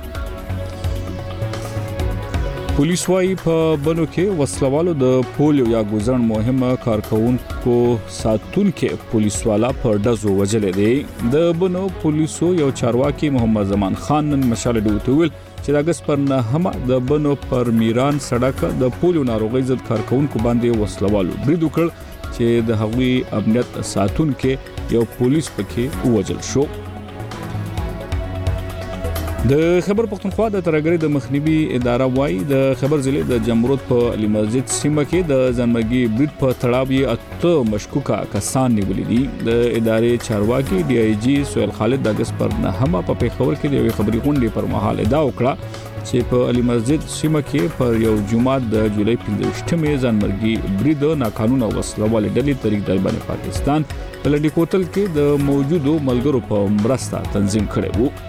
پولیس وايي په بنو کې وسلوالو د پولیو یا ګوزن مهمه کارکونکو ساتونکو پولیسوالا په ډزو وجلې دي. د بنو پولیسو یو چارواکي محمد زمان خان نن مشال ډوټول چې د اگست پر نهمه د بنو پر میران سړک د پولیو ناروغي ضد کارکونکو باندې وسلوالو برید وکړ چې د هغوی امنیت ساتونکو یو پولیس پکې وژل شو. د خبر پښتونخوا د ترګری د مخنیوي اداره وايي د خبر ضلع د جمرود په علي مسجد سیمه کې د ځنمګي برید په تړاو یې اته مشکوکه کسان نیولې دي. د ادارې چارواکي ډي آی جی سهیل خالد د اگست پر نهمه په پیښور کې د یو خبري غونډې پر مهال ادعا وکړه چې په علي مسجد سیمه کې پر یو جمعه د جولای پنځه ځنمګي برید ناقانونه وسلوال ډلې طریق طالبان پاکستان په لډي کوتل کې د موجودو ملګرو په مرسته تنظیم کړي وو.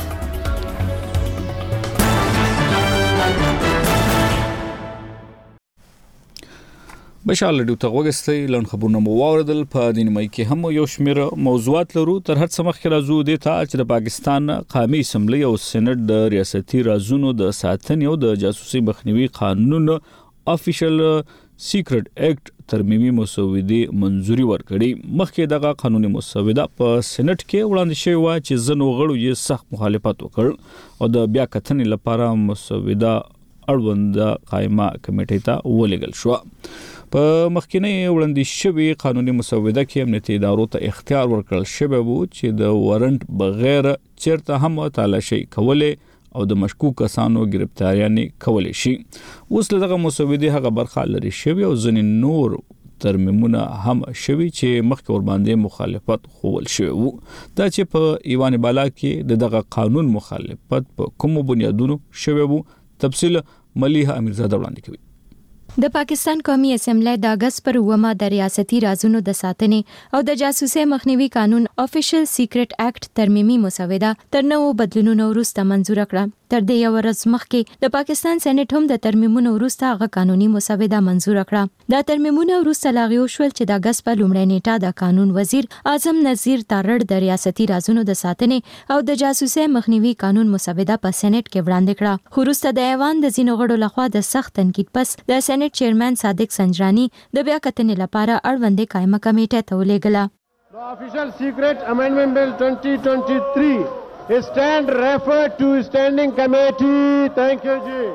بشال ډیو ته وګستې لن خبرونه مو واردل. په دینمای کې هم یو شمېر موضوعات لرو. تر هر څه مخکې راځو د ته چې د پاکستان قومي اسمبلی او سېنات د ریاستي رازونو د ساتنې او د جاسوسي مخنیوي قانون افیشل سیکرټ اکټ ترمیمي مسودې منځوري ورکړي. مخکې دغه قانوني مسوده په سېنات کې وړاندې شوی و چې ځنو غړو یې سخت مخالفت وکړ او د بیا کتنې لپاره مسوده اړوند قائمه کمیټې ته ولېږل شو. په مخکینی وړاندې شوی قانوني مسوده کې امنیتي ادارو ته اختیار ورکړل شوی وو چې د وارنټ بغیر چیرته هم تلاشي کولای او د مشکوک کسانو گرفتاریانې کولای شي. اوس دغه مسوده هغه برخه لري شوی او ځنې نور ترمیمونه هم شوی چې مخکې ور باندې مخالفت خوول شوی وو. دا چې په ایوان بالا کې دغه قانون مخالفت په کوم بنیادونو شوی وو تفصیل ملیحه امیرزاده وړاندې کوي. د پاکستان قومي اسمبلی د اگست پر اومه د ریاستي رازونو د ساتنې او د جاسوسي مخنیوي قانون افیشل سیکرټ اکټ ترمیمي مسوده تر نوو بدلونونو وروسته منزور کړه. تر دې یو ورځ مخکې د پاکستان سېنات هم د ترمیمونو وروسته هغه قانوني مسوده منزور کړه. دا ترمیمونه وروسته لاغیو شول چې د اگست په لومړۍ نیټه د قانون وزیر اعظم نذیر تارړ د ریاستي رازونو د ساتنې او د جاسوسي مخنیوي قانون مسوده په سېنات کې وړاندې کړه. خو وروسته د ایوان د ځینو غړو لخوا د سخت تنقید پس د سېنات چیرمن صادق سنجرانی د بیا کتنې لپاره اړوندې قائمه کمیټه ته ولېږله. The official secret amendment bill twenty twenty-three is stand referred to standing committee. Thank you ji.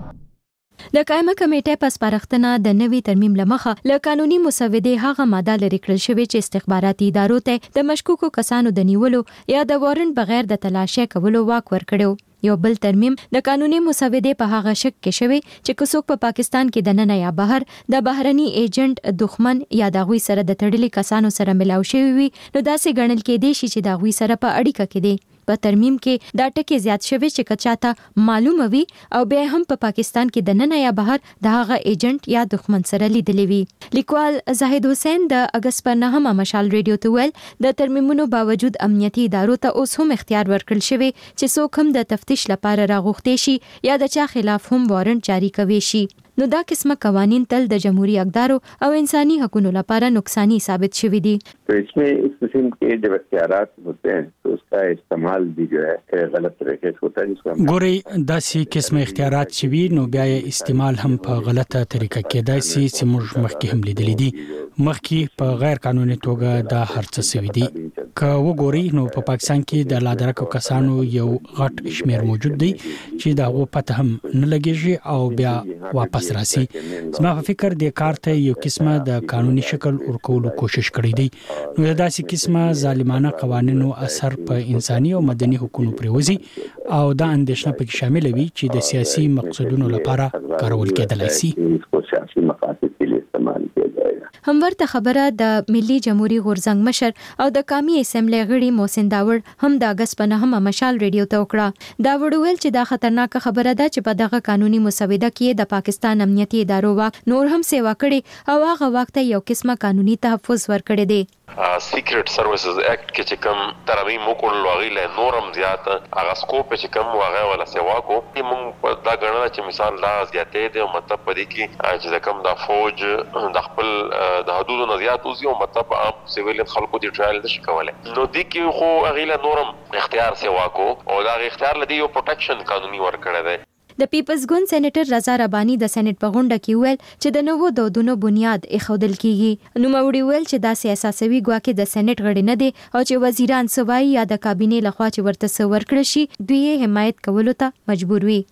د قائمه کمیټې په سپارښتنه د نوي ترمیم لمخه له قانوني مسودې هغه ماده لري کړل شوې چې استخباراتي ادارو ته د مشکوکو کسانو د نیولو یا د وارنټ بغیر د تلاشي کولو واک ورکړو. یو بل ترمیم د قانوني مسودې په هغه شک کې شوی چې کوڅوک په پاکستان کې د نن یا بهر د بهرني ایجنټ دښمن یا د غوي سره د تړلي کسانو سره ملاو شوی وي نو داسې ګڼل کېدی شي چې د غوي سره په اړیکه کې دي. په ترمیم کې دا ټکي زیات شوی چې کچاته معلومه وي او بیا هم په پاکستان کې د نن یا بهر د هغه ایجنټ یا دښمن سره لیدلې وي. لیکوال زاهد حسین د اگست پر نهمه مشال ریډیو ته ویل د ترمیمونو باوجود امنیتي ادارو ته اوس هم اختیار ورکړل شوی چې څوک هم د تفتیش لپاره راغوښتي شي یا د چا خلاف هم وارنټ جاری کوي شي. نو دا قسمه قوانین تل د جمهوریت اقدارو او انساني حقوقو لپاره نقصانی ثابت شوي دي. तो इसमें इस किस्म के जब اختیارات होते हैं तो उसका इस्तेमाल भी जो है गलत तरीके से होता है जिसको ګوري داسې قسم اختیارات چې وي نو بیا یې استعمال هم په غلطه طریقه کېدای شي چې موږ مخکې هم لیدلې دي. مخکې په غیر قانوني توګه دا هرڅه سوي دي. که وګوري نو په پاکستان کې د لادرکو کسانو یو غټ شمیر موجود دی چې دا غو پته هم نه لګیږي او بیا واپس راسي. زما په فکر د کار ته یو قسمه د قانوني شکل ورکولو کوشش کړی دی. نو داسې قسمه ظالمانه قوانینو اثر په انساني او مدني حقوقو پروزي او دا اندیشنه پکې شامل وي چې د سیاسي مقصدونو لپاره کارول کېدلای شي. همورته خبره د ملي جمهوریت غورځنګ مشر او د قومي اسمبلی غړي محسن داوړ هم د اگست په نهمه مشال ریډیو ته وکړه. داوړ ویل چې دا خطرناک خبره ده چې په دغه قانوني مسوده کې د پاکستان امنیتي ادارو واک نور هم سیوا کړي او هغه وخت یو قسمه قانوني تحفظ ورکړي دي. سیکریټ سروسز اکټ کې چې کوم ترمیم وکړل واغې له نورم زیات هغه سکوپ چې کوم واغې ولا سیوا کو موږ دا غواړو چې مثال لا زیاتې دي او مطلب پدې کې چې کوم د فوج د خپل د حدودو نه زیات اوسي او مطلب عام سیویلین خلکو دی ټرایل نشي کولای. نو دې کې خو هغه له نورم اختیار سیوا کو او دا اختیار لدی یو پروټیکشن قانوني ورکړی دی. د پیپلز ګوند سېنیټر رضا رباني د سېنات په غونډه کې ویل چې د نوو دودونو بنیاد ایښودل کیږي. نو موري ویل چې دا سیاسي ګواکې د سېنات غړي نه دي او چې وزیران سوای یا د کابینه لخوا چې ورته سو ورکړ شي دوی حمایت کولو ته مجبور وي.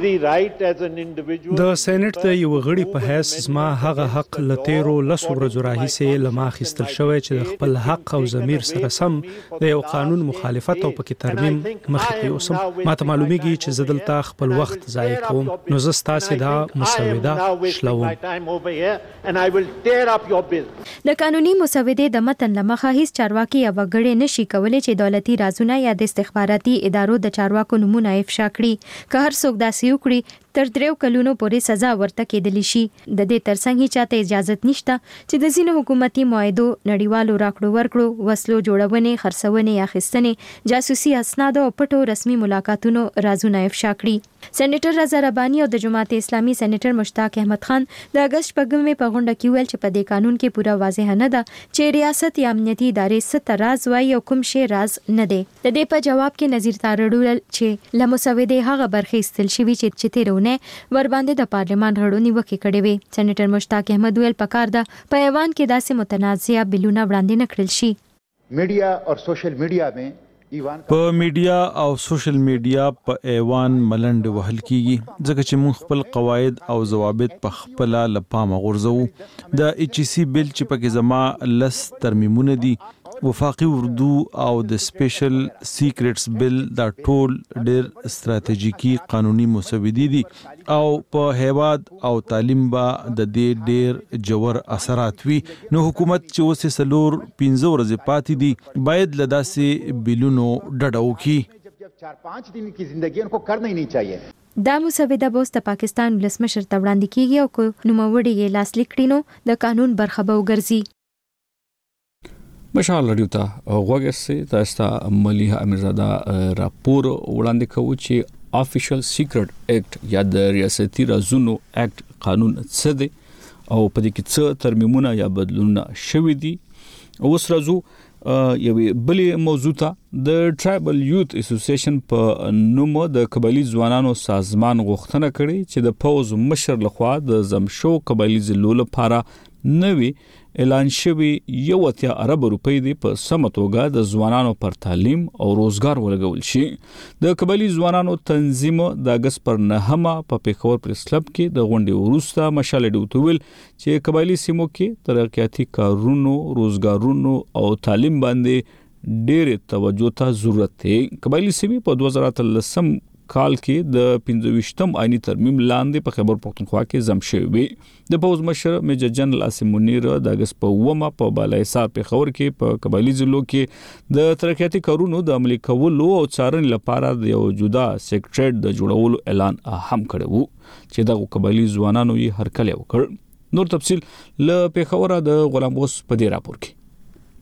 د سېنات د یو غړي په حیث زما هغه حق لتیرو لسو ورځو راهیسې لما خستل شوی چې د خپل حق او ضمیر سره سم د یو قانون مخالفت او پکې ترمیم مخې اوسم. ماته معلومیږي چې زدلته خپل وخت ځای کوم نو زه ستاسو دا مسوده شلوم. د قانوني مسودې د متن لمخه هیڅ چارواکي یا وګړي نشي کولای چې دولتي رازونه یا د استخباراتي ادارو د چارواکو نمونه افشا کړي. که هر څوک داسې وکړي تر دریو کلونو پورې سزا ورته کېدلی شي. د دې ترڅنګ هیڅ چاته اجازه نشته چې د ځینو حکومتي معاهدو نړیوالو راکړو ورکړو وسلو جوړونې خرڅونې یا اخیستنې جاسوسي اسناد او پټو رسمي ملاقاتونو رازونه افشا کړي. سېنیټر رضا رباني او د جماعت اسلامي سېنیټر مشتاق احمد خان د اگست په ګمې په غونډه کې ویل چې په دې قانون کې پوره واضح نه ده چې ریاست یا امنیتي ادارې ست راز وایي او کوم شی راز نه دی. د دې په جواب کې نظیر تارړول چې له مسودې هغه برخې استل شوي چې چې تیرونه ور باندې د پارلمان غړو نیوکه کړې وي. سېنیټر مشتاق احمد ویل پکار ده په ایوان کې داسې متنازعه بلونه وړاندې نه کړل شي. میډیا او سوشل میډیا میں په میډیا او سوشل میډیا په ایوان ملنډ وهل کیږي ځکه چې موږ خپل قواعد او ضوابط په خپل لپاره غورځو. د ایچ سی بل چې پکې زما لس ترمیمونه دي وفاقي اردو او د سپیشل سیکریټس بل دا ټول ډېر ستراتیژیکي قانوني مسودې دي او په هیواد او تعلیم با د دې ډېر جوړ اثرات وي. نو حکومت چې اوس سلور پنځه ورځې پاتې دي باید لداسې بلونو ډډه وکړي. چار پانچ دن کی زندگی ان کو کرنا ہی نہیں چاہیے. دا مسوده به د پاکستان ولسمشر ته وړاندې کیږي او کو نوموړي یې لاسلیک کړي نو د قانون برخه به وګرځي. مشال رادیو ته غوږی تاسو ته مليحه امیرزاده راپور وړاندې کوي چې افیشل سیکریټ اکټ یا د ریاستي رازونو اکټ قانون څه دی او په دې کې څه ترمیمونه یا بدلونونه شوي دي. اوس راځو یوې بلې موضوع ته. د ټرایبل یوث اسوسییشن په نوم د قبایلی ځوانانو سازمان غوښتنه کړې چې د پوز مشر لخوا د زمشو قبایلی ضلعو لپاره نوي اعلان شوی یو اتیا ارب روپۍ دی په سمه توګه د ځوانانو پر تعلیم او روزګار ولګول شي. د قبایلی ځوانانو تنظیم د اگست پر نهمه په پیښور پریس کلب کې د غونډې وروسته مشال ډیوټ ویل چې قبایلی سیمو کې ترقیاتي کارونو روزګارونو او تعلیم باندې ډېر توجه ته ضرورت دی. قبایلی سیمې په دوه زره اتلسم کال کې د پنځه ویشتم آئینی ترمیم لاندې په خیبر پختونخوا کې زم شوی وي. د پوز مشر میجر جنرال عاصم منیر د اگست په اومه په بالایسار پیښور کې په قبایلی ضلعو کې د ترقیاتي کارونو د عملي کولو او څارنې لپاره د یو جدا سیکریټریټ د جوړولو اعلان هم کړی وو چې دغه قبایلی ځوانانو یې هرکلی وکړ. نور تفصیل له پیښور د غلام اوس په دې راپور کې.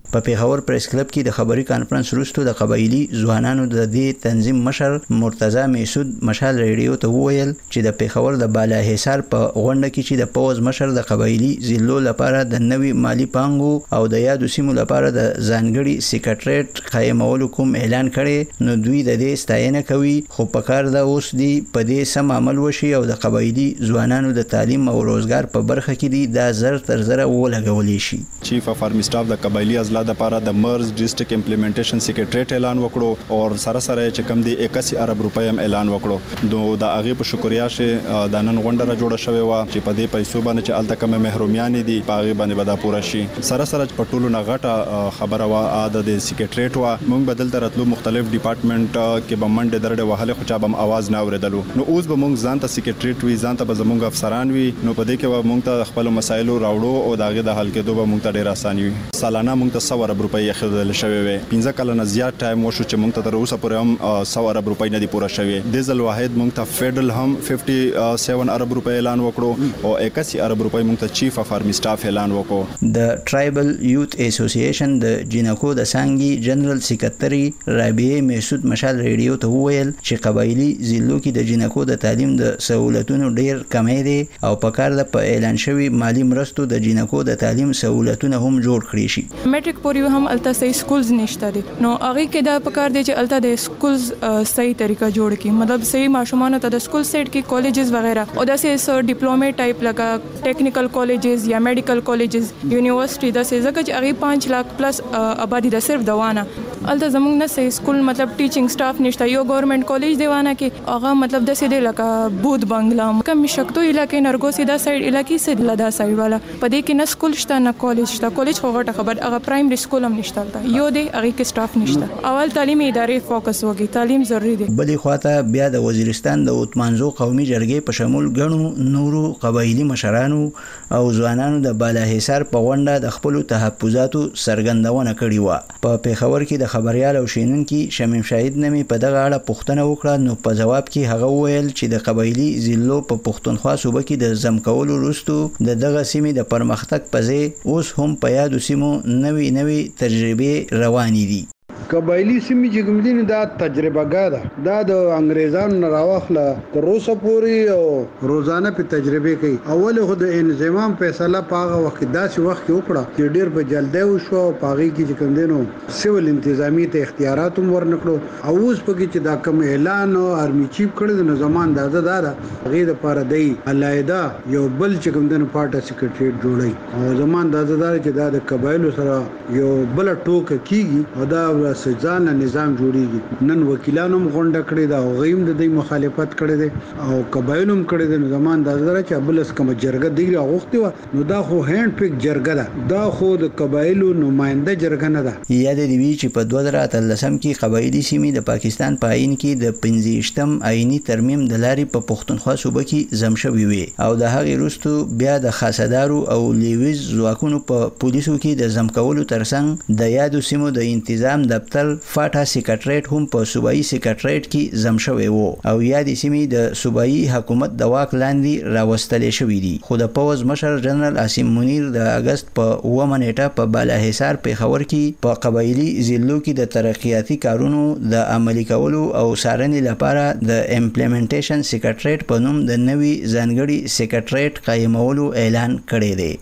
په پیښور پریس کلب کې د خبري کانفرنس وروسته د قبایلی ځوانانو د دې تنظیم مشر مرتضی میسود مشال ریډیو ته وویل چې د پیښور د بالا حصار په غونډه کې چې د پوز مشر د قبایلی ضلعو لپاره د نوي مالی پانګو او د یادو سیمو لپاره د ځانګړي سیکریټریټ قائمولو کوم اعلان کړي، نو دوی د دې ستاینه کوي، خو په کار د اوس دی په دې سم عمل وشي او د قبایلی ځوانانو د تعلیم او روزګار په برخه کې دی دا زر تر زر ولګولې شي. چیف اف آرمی سټاف د قبایلی اضلاع لپاره د مرز ډیسټریکټ امپلیمنټیشن سیکریټریټ اعلان وکړو او سره سره چې کم دی اکاسی ارب روپۍ هم اعلان وکړو. نو د هغه په شکریا شه د نن غونډه را جوړه شوې و چې په دې پیسو باندې چې الته کوم محرومیان دي په هغه باندې ودا پوره شي. سره سره په ټولو نغټه خبره وا د سیکریټریټ وا موږ بدل ترتلو مختلف ډپارټمنټ کې به منډه درډه وهله خو چا به आवाज نه اوریدلو. نو اوس به موږ ځان ته سیکریټریټ وی ځان ته به زموږ افسران وي، نو په دې کې به موږ ته خپل مسایل راوړو او داغه د حل کېدو به موږ ته ډیر اسانه وي. سالانه موږ ته سو ارب روپۍ اخیدل شوی وي. پنځه کال نه زیات ټایم وشو چې موږ ته تر اوسه پورې هم سو ارب روپۍ نه دی پوره شوی. د ځل واحد موږ ته فیډرل هم پنځه ویشت ارب روپۍ اعلان وکړو او اکاسی ارب روپۍ موږ ته چیف اف آرمی سټاف اعلان وکړو. د ټرایبل یوث اسوسییشن د جنکو د سانګي جنرال سیکریټري رابعه میسود مشال ریډیو ته وویل چې قبایلی ضلعو کې د جنکو د تعلیم د سہولتونو ډیر کمی دي او په کار د په اعلان شوی مالی مرستو د جنکو د تعلیم سہولتونه هم جوړ کړی شي. میټریک پورې هم الته صحیح سکولز نشته دي، نو هغه کې دا په کار دی چې الته د سکولز صحیح طریقه جوړ کړي، مطلب صحیح ماشومان ته د سکول سیټ کې کالجز وغیرہ او دا سه ډیپلومه ټایپ لگا ټیکنیکل کالجز یا میډیکل کالجز یونیورسيټي دا سه ځکه چې هغه پانچ لک پلس آبادی د صرف دوانه الته زموږ نه صحیح سکول مطلب ټیچینګ سټاف نشته. یو ګورنمنت کالج دیوانه کې هغه مطلب د سه دی لکه بود بنگلا کم شکتو علاقې نرګوسی دا سایډ علاقې سه لدا سایډ والا پدې کې نه سکول شته نه کالج شته. کالج خو غټه خبر هغه پرایمري سکول هم نشته، یو دی هغه کې سټاف نشته. اول تعلیمي ادارې فوکس وکړي، تعلیم ضروری دی. بلې خواته بیا د وزیرستان د اوتمانزو قومي جرګې په شمول غنو نورو قبایلی مشرانو او ځوانانو د بالا حصار په غونډه د خپل تحفظاتو سرګندونه کړې و. په پیښور کې د خبريال او شینونکو شمیم شاهد نمي په دغه اړه پوښتنه وکړه، نو په جواب کې هغه وویل چې د قبایلی ضلعو په پښتونخوا صوبه کې د زمکولو وروسته د دغه سیمې د پرمختګ په ځای اوس هم په یادو سیمو نوي نوي تجربې روانې دي. قبایلی سیمې چې کوم دي دا تجربه ګاده دا د انګريزانو نه راوخله تر اوسه پورې او روزانه په تجربه کوي. اول خو د انضمام فیصله پاغه وخت داسې وخت کې وکړه چې ډیر په جلدی وشو او پاغي کې چې کوم دینو سیول انتظامی ته اختیارات هم ورنکړو او اوس پکې چې دا کوم اعلان او ارمی چیف کړی د زمان د ازادار غیر لپاره دی علایدا یو بل چې کوم دینو پارټه سیکریټریټ جوړی او زمان د ازادار چې دا د قبایلو سره یو بل ټوک کیږي او دا سجان نظام جوړیږي. نن وکیلانو هم غونډه کړې ده او غیم د دې مخالفت کړې ده او قبایلو هم کړې ده. زمان د ازادار چې بلس کوم جرګه دی غوښتي و نو دا خو هند پک جرګه ده، دا خو د قبایلو نماینده جرګه نه ده. یاد دی وی چې په دوه زره اتلسم کې قبایلی سیمې د پاکستان په آئین کې د پنځه آئینی ترمیم د لارې په پښتونخوا صوبه کې زم شوی وي او د هغې وروسته بیا د خاصدارو او لیویز ځواکونو په پولیسو کې د زم کولو ترڅنګ د یادو سیمو د تنظیم دفتر فاټا سیکریټریټ هم په صوبایي سیکریټریټ کې زم شوی وو او یادې سیمې د صوبایي حکومت د واک لاندې راوستلې شوې دي. خو د پوز مشر جنرال عاصم منیر د اگست په اوومه نیټه په بالا حصار پیښور کې په قبایلی ضلعو کې د ترقیاتي کارونو د عملي کولو او څارنې لپاره د امپلیمنټیشن سیکریټریټ په نوم د نوي ځانګړي سیکریټریټ قائمولو اعلان کړی دی.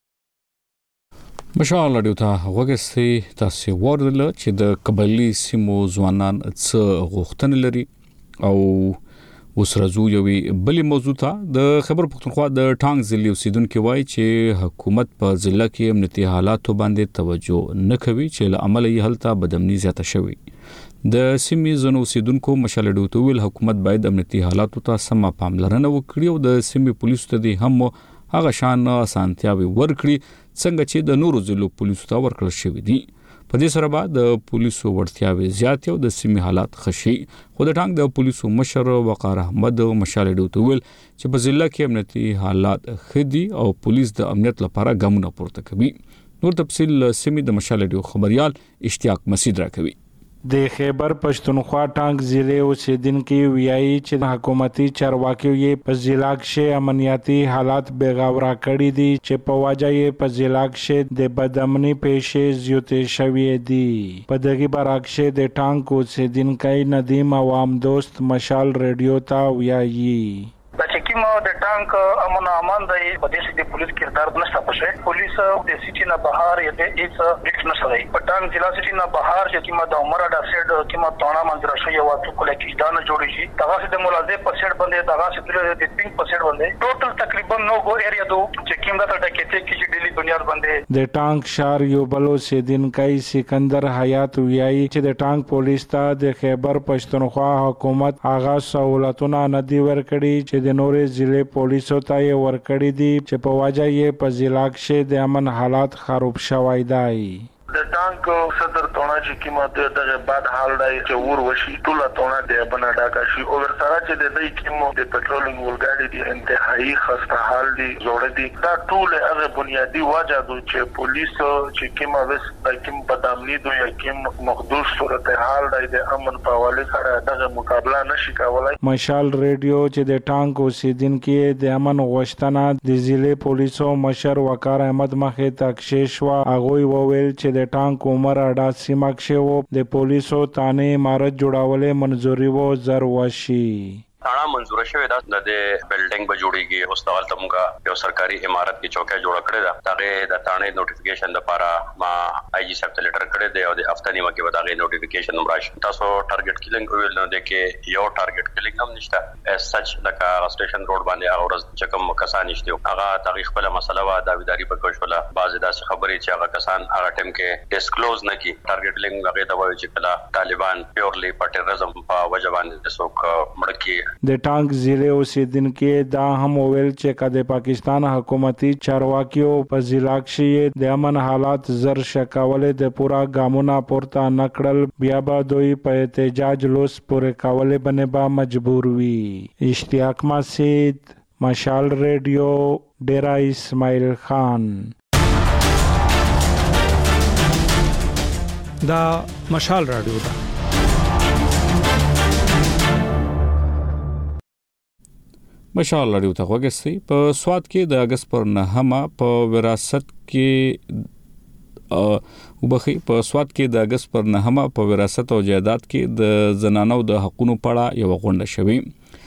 مشال اړیو ته وګستي تاسو ورل چې د قبایلی سیمو ځوانان څه غوښتنې لري او وسرزو یوې بلې موضوع ته د خبر پښتونخوا د ټانګ ضلع اوسیدونکو وایي چې حکومت په ضلع کې امنیتي حالاتو باندې توجه نه کوي چې له امله یې هلته بدامني زیاته شوې. د سیمې زنو اوسیدونکو مشال اړیو ته ویل حکومت باید امنیتي حالاتو ته سم پاملرنه وکړي او د سیمې پولیسو ته هم هغه شان اسانتیاوي ورکړي څنګه چې د نورو ضلعو پولیسو ته ورکړل شوی دي. په دې سره به د پولیسو وړتیاوي زیات او د سیمې حالات خشي. خو د ټانګ د پولیسو مشر وقار احمد مشال اړیو ته ویل چې په ضلع کې امنیتي حالات خدي او پولیس د امنیت لپاره ګامونه پورته کوي. نور تفصیل سیمې د مشال اړیو خبريال اشتیاق مسعود راکوي. د خیبر پښتونخوا ټانک ضلع اوسیدونکو ویایي چې حکومتي چارواکي یې په ضلع کې امنیتي حالات بغاوره کړي دي چې په وجه یې په ضلع کې د بدامني پیښې زیاتې شوې دي. په دغه برعکس د ټانک اوسیدونکو ندیم عوام دوست مشال ریډیو ته ویایي دا چې کومه د ټانک امن امان دی په دې کې د پولیس کردار نشته پښه پولیس د سیټي نه بهر یا د هیڅ ریټ نشته دی په ټانک ضلع سیټي نه بهر چې کومه د عمر اډا سیټ کومه تانا منځره شوی او څو کله کې دا نه جوړی شي دغه چې د ملازم په سیټ باندې دغه چې د پینګ په سیټ باندې ټوټل تقریبا نو گو ایریا دو چې کومه د ټکټ کې چې ډیلی دنیا باندې د ټانک شار یو بلو سیدینکای سکندر حیات ویایي چې د ټانک پولیس ته د خیبر پښتونخوا حکومت هغه سہولتونه نه دی ورکړي چې د نورې ضلع پولیسو ته یې ورکړي دي چې په وجه یې په ضلع کې د امن حالات خراب شوی دی. د ټانک صدر تونه چې کیمه دغه بعد حال دی چې ور وشي ټول تونه د بنا ډاکا شي او ورسره چې د دې کیمو د پټرولینګ ولګاډي دي انتهایی خسته حال دي جوړ دي دا ټول هغه بنیادی وجه ده چې پولیس چې کیمه وس کیم بدامنی دوی کیم محدود صورتحال دی د امن په حواله سره دغه مقابله نشي کولای. مشال ریډیو چې د ټانک اوسیدونکو د امن غوښتنه د ضلع پولیسو مشر وقار احمد مخې تکشیشوا هغه وویل چې د ټانک عمر اډا سیمه کې وو د پولیسو تانه امارت جوړولې منځوري وو زر وشي تانا منظور شوی دا د بلډینګ به جوړیږي اوس د التمګه یو سرکاري امارت کې چوکۍ جوړ کړی دا دغه د تانه نوټیفیکیشن لپاره ما آی جی صاحب ته لیټر کړی دی او د افتانی مکه وداغه نوټیفیکیشن نمبر تاسو ټارګټ کیلینګ ویل نو د کې یو ټارګټ کیلینګ هم نشته اس سچ لکه سټیشن روډ باندې اورز چکم کسان نشته هغه تاریخ په مسله وا داویداری په کوشوله بعضی داسې خبرې چې هغه کسان هغه ټیم کې ډیسکلوز نه کی ټارګټ کیلینګ هغه د وایي چې کله طالبان پیورلی په ټیرریزم په وجه باندې څوک مړ کی د ټانک ضلع اوسیدونکو دا هم ویل چې کله پاکستان حکومتي چارواکیو په ضلع کې د امن حالات زر شکاولې د پورا ګامونه پورته نکړل بیا به دوی په احتجاج لوس پورې کولې باندې با مجبور وي. اشتیاق مسید مشال ریډیو ډیرا اسماعیل خان. دا مشال رادیو ده. مشال لري ته وګورئ په سواد کې د اگست پر نهمه په وراثت کې او بخي په سواد کې د اگست پر نهمه په وراثت او جائیداد کې د زنانو د حقوقو په اړه یو غونډه شوه.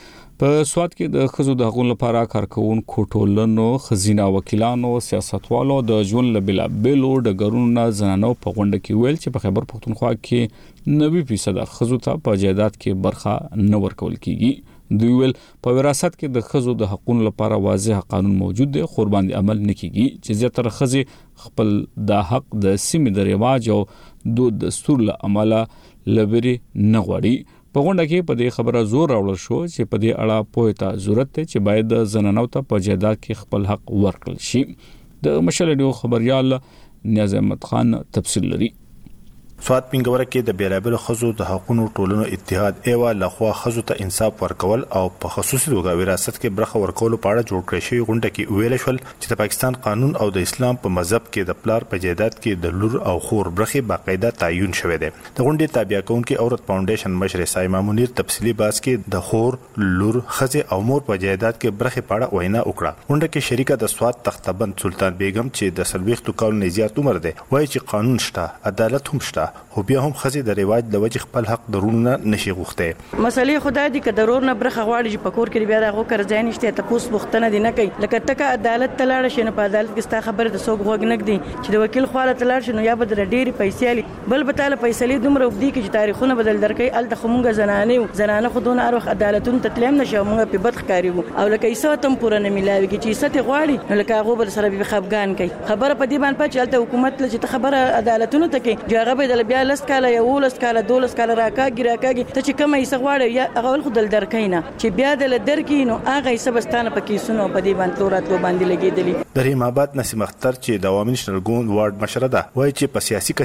په سواد کې د خزو د حقوقو لپاره کارکونکو ټولنو خزینه وکیلانو سیاستوالو د ژوند لبلا بیلو د ګرونو زنانو په غونډه کې ویل چې په خیبر پښتونخوا کې نوي فیصد خزو ته په جائیداد کې برخه نه ورکول کیږي. دوی ویل په وراثت کې د خزو د حقوقو لپاره واضح قانون موجود دی خو باندې عمل نه کیږي چې زیاتره خزي خپل د حق د سیمې د رواج او د دستور له عمله لبري نه غواړي. په غونډه کې په دې خبره زور راوړل شو چې په دې اړه پوهه ته ضرورت دی چې باید د زنانو ته په جائیداد کې خپل حق ورکړل شي. د مشال ډیو خبريال نیاز احمد خان تفصیل لري. سواد پنګوره کې د بیلابل خزو د حقوقو ټولنو اتحاد ایوا لخوا خزو ته انصاف ورکول او په خصوصي توګه وراثت کې برخه ورکول په اړه جوړ کړی شوی غونډه کې ویل شول چې د پاکستان قانون او د اسلام په مذهب کې د پلار په جائیداد کې د لور او خور برخه باقاعده تعین شوی دی. د غونډې تابع کونکي عورت فاونډیشن مشر سایما منیر تفصیلی باس کې د خور لور خزه او مور په جائیداد کې برخه په اړه وینا وکړه. غونډه کې شریکه د سواد تختبند سلطان بیگم چې د سلويختو کال زیات عمر دی وایي چې قانون شته عدالت هم شته خو بیا هم خزي د رواج د وجه خپل حق درونه نشي غوښته. مسلې خدای دې ک ضرور نه برخه غواړي چې پکور کې بیا دغه کړځای نشته ته پوس بوختنه دي نه کوي لکه تک عدالت تلاړ شي نه په عدالت کې ستا خبره د سوق غوګ نګ دي چې د وکیل خواله تلاړ شي نو یا بدل ډېری پیسې علي بل به تعالی پیسې دومره وبدي کې چې تاریخونه بدل درکې ال تخمونګه زنانه زنانه خودونه اروخ عدالتون تتلم نشه موږ په بد ښکاریو او لکه ایسه تم پوره نه ملاوي کې چې ایسه غواړي نو لکه هغه بل سره به خفغان کوي خبره په دې باندې چې حکومت لږ ته خبره عدالتونه ته کې جوړه به بیا لس کاله یو لس کاله دولس کاله راکاږي راکاږي ته چې کومه ایسه غواړي یا هغه خود دل درکینا چې بیا دل درکې نو هغه ایسه بستانه پکې سونو په دې باندې تورات لو باندې لګیدلی. د رحیم آباد نسیم اختر چې د عوامي نشنل ګوند وارډ مشره ده وایي چې په سیاسي کچه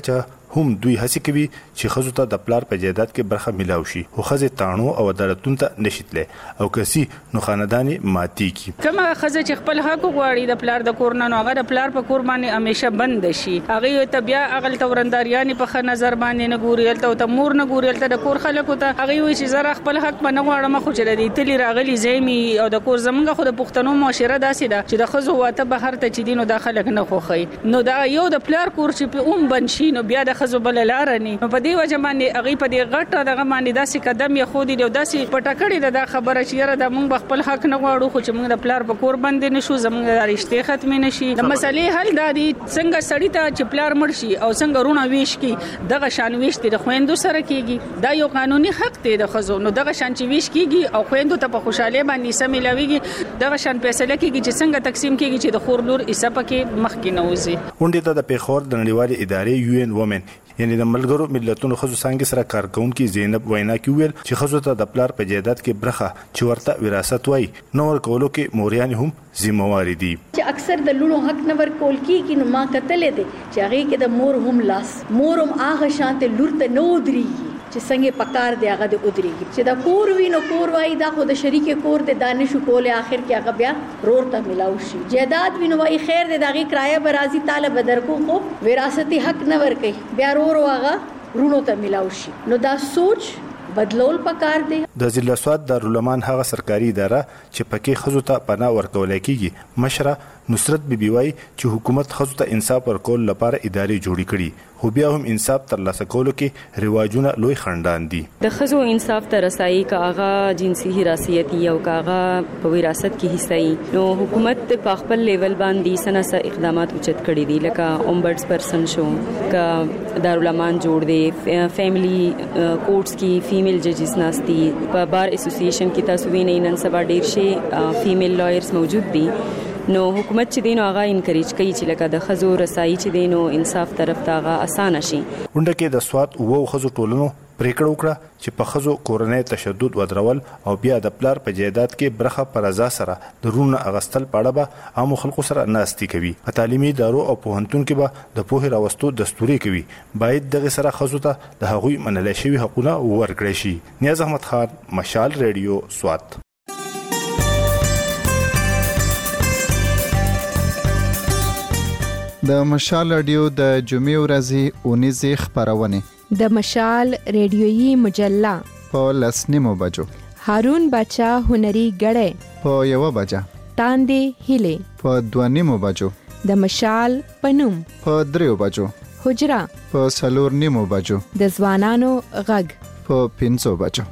هم دوی هڅه کوي چې خزو ته د پلار په جایداد کې برخه ملاوي شي خو خزه تانو او عدالتونو ته نشیتله او کسي نو خاندانی ماتي کی کما خزه چې خپل حق غواړي د پلار د کور نه نو هغه د پلار په کور باندې همیشه بند شي هغه ته بیا اغل تورنداریانی په نظر باندې نه ګوري ته مور نه ګوري ته د کور خلکو ته هغه وی چې زره خپل حق باندې غواړم خو چې د تلی راغلي زمي او د کور زمونږ خو د پښتنو معاشره داسې ده چې د خزو واته بهر ته چې دینو داخله نه خوخي نو دا یو د پلار کور چې په اوم بنشي نو بیا د خزو بل لار نه نو په دې وجه باندې هغه په دې غټه دغه باندې داسې قدم یې خو دي او داسې پټکړې د خبره چې یاره د مونږ خپل حق نه غواړو خو چې مونږ د پلار په کور باندې نشو زمونږ د رښتې ختم نشي د مسلې حل د دې څنګه سړی ته چې پلار مړ شي او څنګه رونه ویش کی دغه شان ویش د خويندو سره کیږي دا یو قانوني حق دی د خزو نو دغه شان چې ویش کیږي او خويندو ته په خوشاله باندې سملاويږي دغه شان فیصله کیږي چې څنګه تقسیم کیږي چې د خور لور حصہ پکې مخ کې نوځي ونډه ته د پیښور د نړیوالې ادارې یو ان وومن یعنی د ملګرو ملتونو خزو څنګه سره کارکونکو زینب وینا کې ویل چې خزو ته د پلار په جایداد کې برخه چې ورته وراثت وای نو ورکولو کې موريان هم ذمہوار دي چې اکثر د لونو حق نه ورکول کیږي نو ما کتلې دي چې هغه کې د مور هم لاس مور هم هغه شانته لورته نو دري چې څنګه پکار دی هغه د ودريږي چې دا کور وینو کور وای دا خو د شریک کور د دانش کوله اخر کې هغه بیا رور ته ملاوي شي جیداد وینو وای خیر د دغه کرایه برازي طالب درکو خو وراثتي حق نه ورکي بیا رور هغه رونو ته ملاوي شي نو دا سوچ بدلول پکار دی د ضلع سواد دارالعلومان هغه سرکاري اداره چې پکې خزو ته پناه ورکول کیږي مشره نصرت بیبي وای چې حکومت خزو ته انصاف ورکول لپاره ادارې جوړې کړي خو بیا هم انصاف ترلاسه کولو کې رواجونه لوی خندان دي د خزو انصاف ته رسایي کاغه جنسي حراسيتي او کاغه په وراثت کې حصہ نو حکومت په خپل لیول باندې سناسه اقدامات اوچت کړي دي لکه اومبډس پرسن شو کا دارالعلومان جوړ دي فیملی کورټس کې فیمیل ججز ناشتي په بار اسوسییشن کې تاسو وینئ نن سبا ډیر شي فیمیل لایرز موجود دي نو حکومت چې دینو هغه انکریج کوي چې لکه د خزو رسایي چې دینو انصاف طرف ته هغه اسانه شي ونده کې د سواد وو خزو ټولنو پریکړه وکړه چې په خزو کورنۍ تشدد ودرول او بیا د پلار په جایداد کې برخه پر رضا سره د رونه اغستل پاړه به عام خلکو سره ناستي کوي په تعلیمي ادارو او پوهنتون کې به د پوهه راوستو دستوري کوي باید دغه سره خزو ته د هغوی منل شوی حقوقونه ورکړي شي نیاز احمد خان مشال ریډیو سواد د مشال رادیو د جمعې ورځې اونیزه خبرونه د مشال ریډیويي مجله په لسنیمو بجو هارون بچا هنري غړې په یو بجا تاندې هله په دوانیمو بجو د مشال پنوم په دریو بجو حجرا په سلور نیمو بجو د ځوانانو غږ په پنځو بجو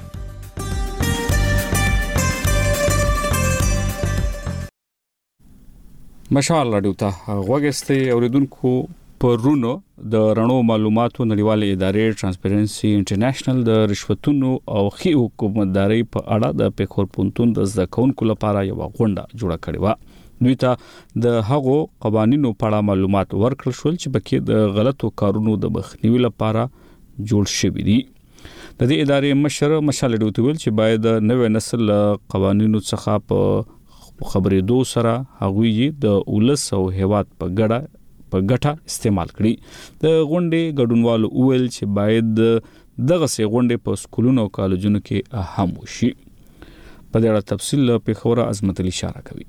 مشال رادیو ته غوږستې اوریدونکو پرونو د رڼو معلوماتو نړیوالې ادارې ترانسپیرنسي انټرنیشنل د رشوتونو او خي حکومتداري په اړه د پیښور پونتون د ځکونکو لپاره یو غونډه جوړه کړې و دوی ته د هغو قوانینو په اړه معلومات ورکړل شول چې پکې د غلطو کارونو د مخنیوي لپاره جوړ شوي دي د دې ادارې مشر مشال رادیو ته ویل چې باید نوې نسل قوانینو څخه په خبرې دو سره هغوی د اولس او هیواد په ګډه په ګټه استعمال کړي د غونډې ګډونوالو ویل چې باید دغه سي غونډې په سکولونو او کالجونو کې اهم وشي په دې اړه تفصیل په خبره عظمت علي اشاره کوي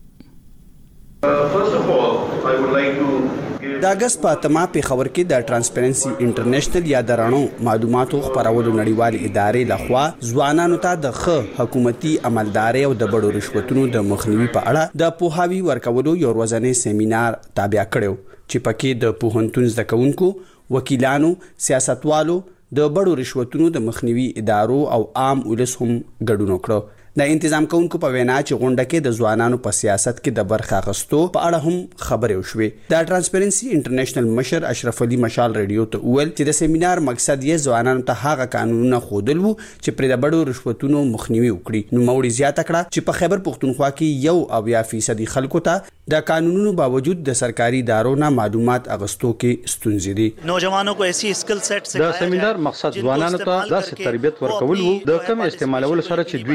د اگست په اتمه په خبر کې د ترانسپیرنسي انټرنیشنل یا د رڼو معلوماتو خبرولو نړیوالې ادارې لخوا ځوانانو ته د ښه حکومتي عملداري او د بډو رشوتونو د مخنیوي په اړه د پوهاوی ورکولو یو ورځنی سیمینار تابع کړو چې پکې د پوهنتون زده کوونکو وکیلانو سیاستوالو د بډو رشوتونو د مخنیوي ادارو او عام ولس هم ګډون وکړو د تنظیم کوونکو په وینا چې غونډه کې د ځوانانو په سیاست کې د برخه اخیستو په اړه هم خبرې وشوې د ترانسپیرنسي انټرنیشنل مشر اشرف علي مشال ریډیو ته ویل چې د سیمینار مقصد یې ځوانانو ته هغه قانونونه خودل وو چې پر د بډو رشوتونو مخنیوي وکړي نو موري زیاته کړه چې په خیبر پختونخوا کې یو اویا فیصد خلکو ته د قانونونو باوجود د سرکاري ادارو نه معلومات اغستو کې ستونزې دي نوجوانو کو ایسی سکل سیټ د سیمینار مقصد ځوانانو ته داسې تربیت ورکول وو د کم استعمالولو سره چې دوی په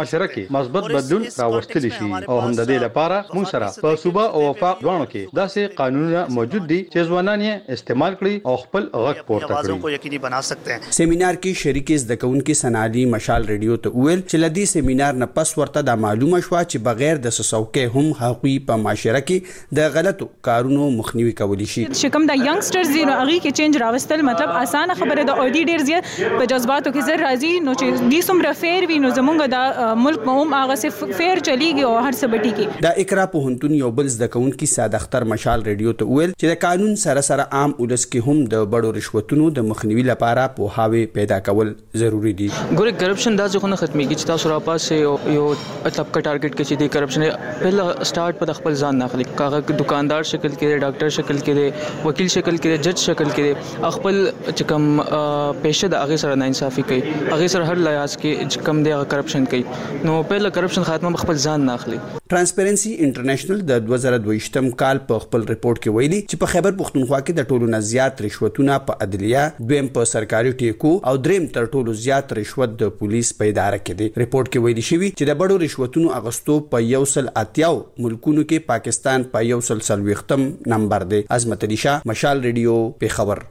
معاشره کې مثبت بدلون راوستل شي او هم د دې لپاره موږ سره په صوبه او وفاق دوانو کې داسې قانونونه موجود دي چې ځوانان یې استعمال کړي او خپل غږ پورته کړي. سیمینار کې شریک زده کوونکي سنالي مشال ریډیو ته ویل چې لدی سیمینار نه پس ورته د معلومه شو چې بغیر د سسوکې هم حقوقي په معاشره کې د غلطو کارونو مخنیوي کولی شي. شکم د ینګسټرز دی نو هغه کې چینج راوستل مطلب اسانه خبره د اودي ډیر زیات په جذباتو کې زر راځي نو چې د سمره فیر وی نو زمونږ د ملک مهم هغه سه فیر چلیږي او هر څه بټي کې. د اقرا په هنتون یو بل زده کوونکي ساده اختر مشال ریډیو ته ویل چې د قانون سره سره عام ولس کې هم د بڑو رشوتونو د مخنیوي لپاره په هاوی پیدا کول ضروری دي. ګوره کرپشن دا ځکه نه ختمي کی چې تاسو را پاسه یو مطلب کا ټارګټ کې چې د کرپشن پهله سٹارټ په خپل ځان نه خلی کاغه دکاندار شکل کې ډاکټر شکل کې وکیل شکل کې جج شکل کې خپل چې کوم پیشه د هغه سره ناانصافي کوي هغه سره هر لحاظ کې کم دی هغه کرپشن کوي نو پهله کرپشن خاتمه خپل ځان نه اخلي. ترانسپیرنسي انټرنیشنل د دوه زره دوه کال په خپل ریپورت کې ویلي چې په خیبر پښتونخوا کې د ټولو نه زیات رشوتونه په عدلیه دویم په سرکاري ټیکو او دریم تر ټولو زیات رشوت د پولیس په اداره کې دی. ریپورت کې ویلي شوی چې د بڑو رشوتونو اغستو په یو سل اتیاو ملکونو کې پاکستان په یو سل څلوېښتم نمبر دی. عظمت علي شاه مشال ریډیو پیښور.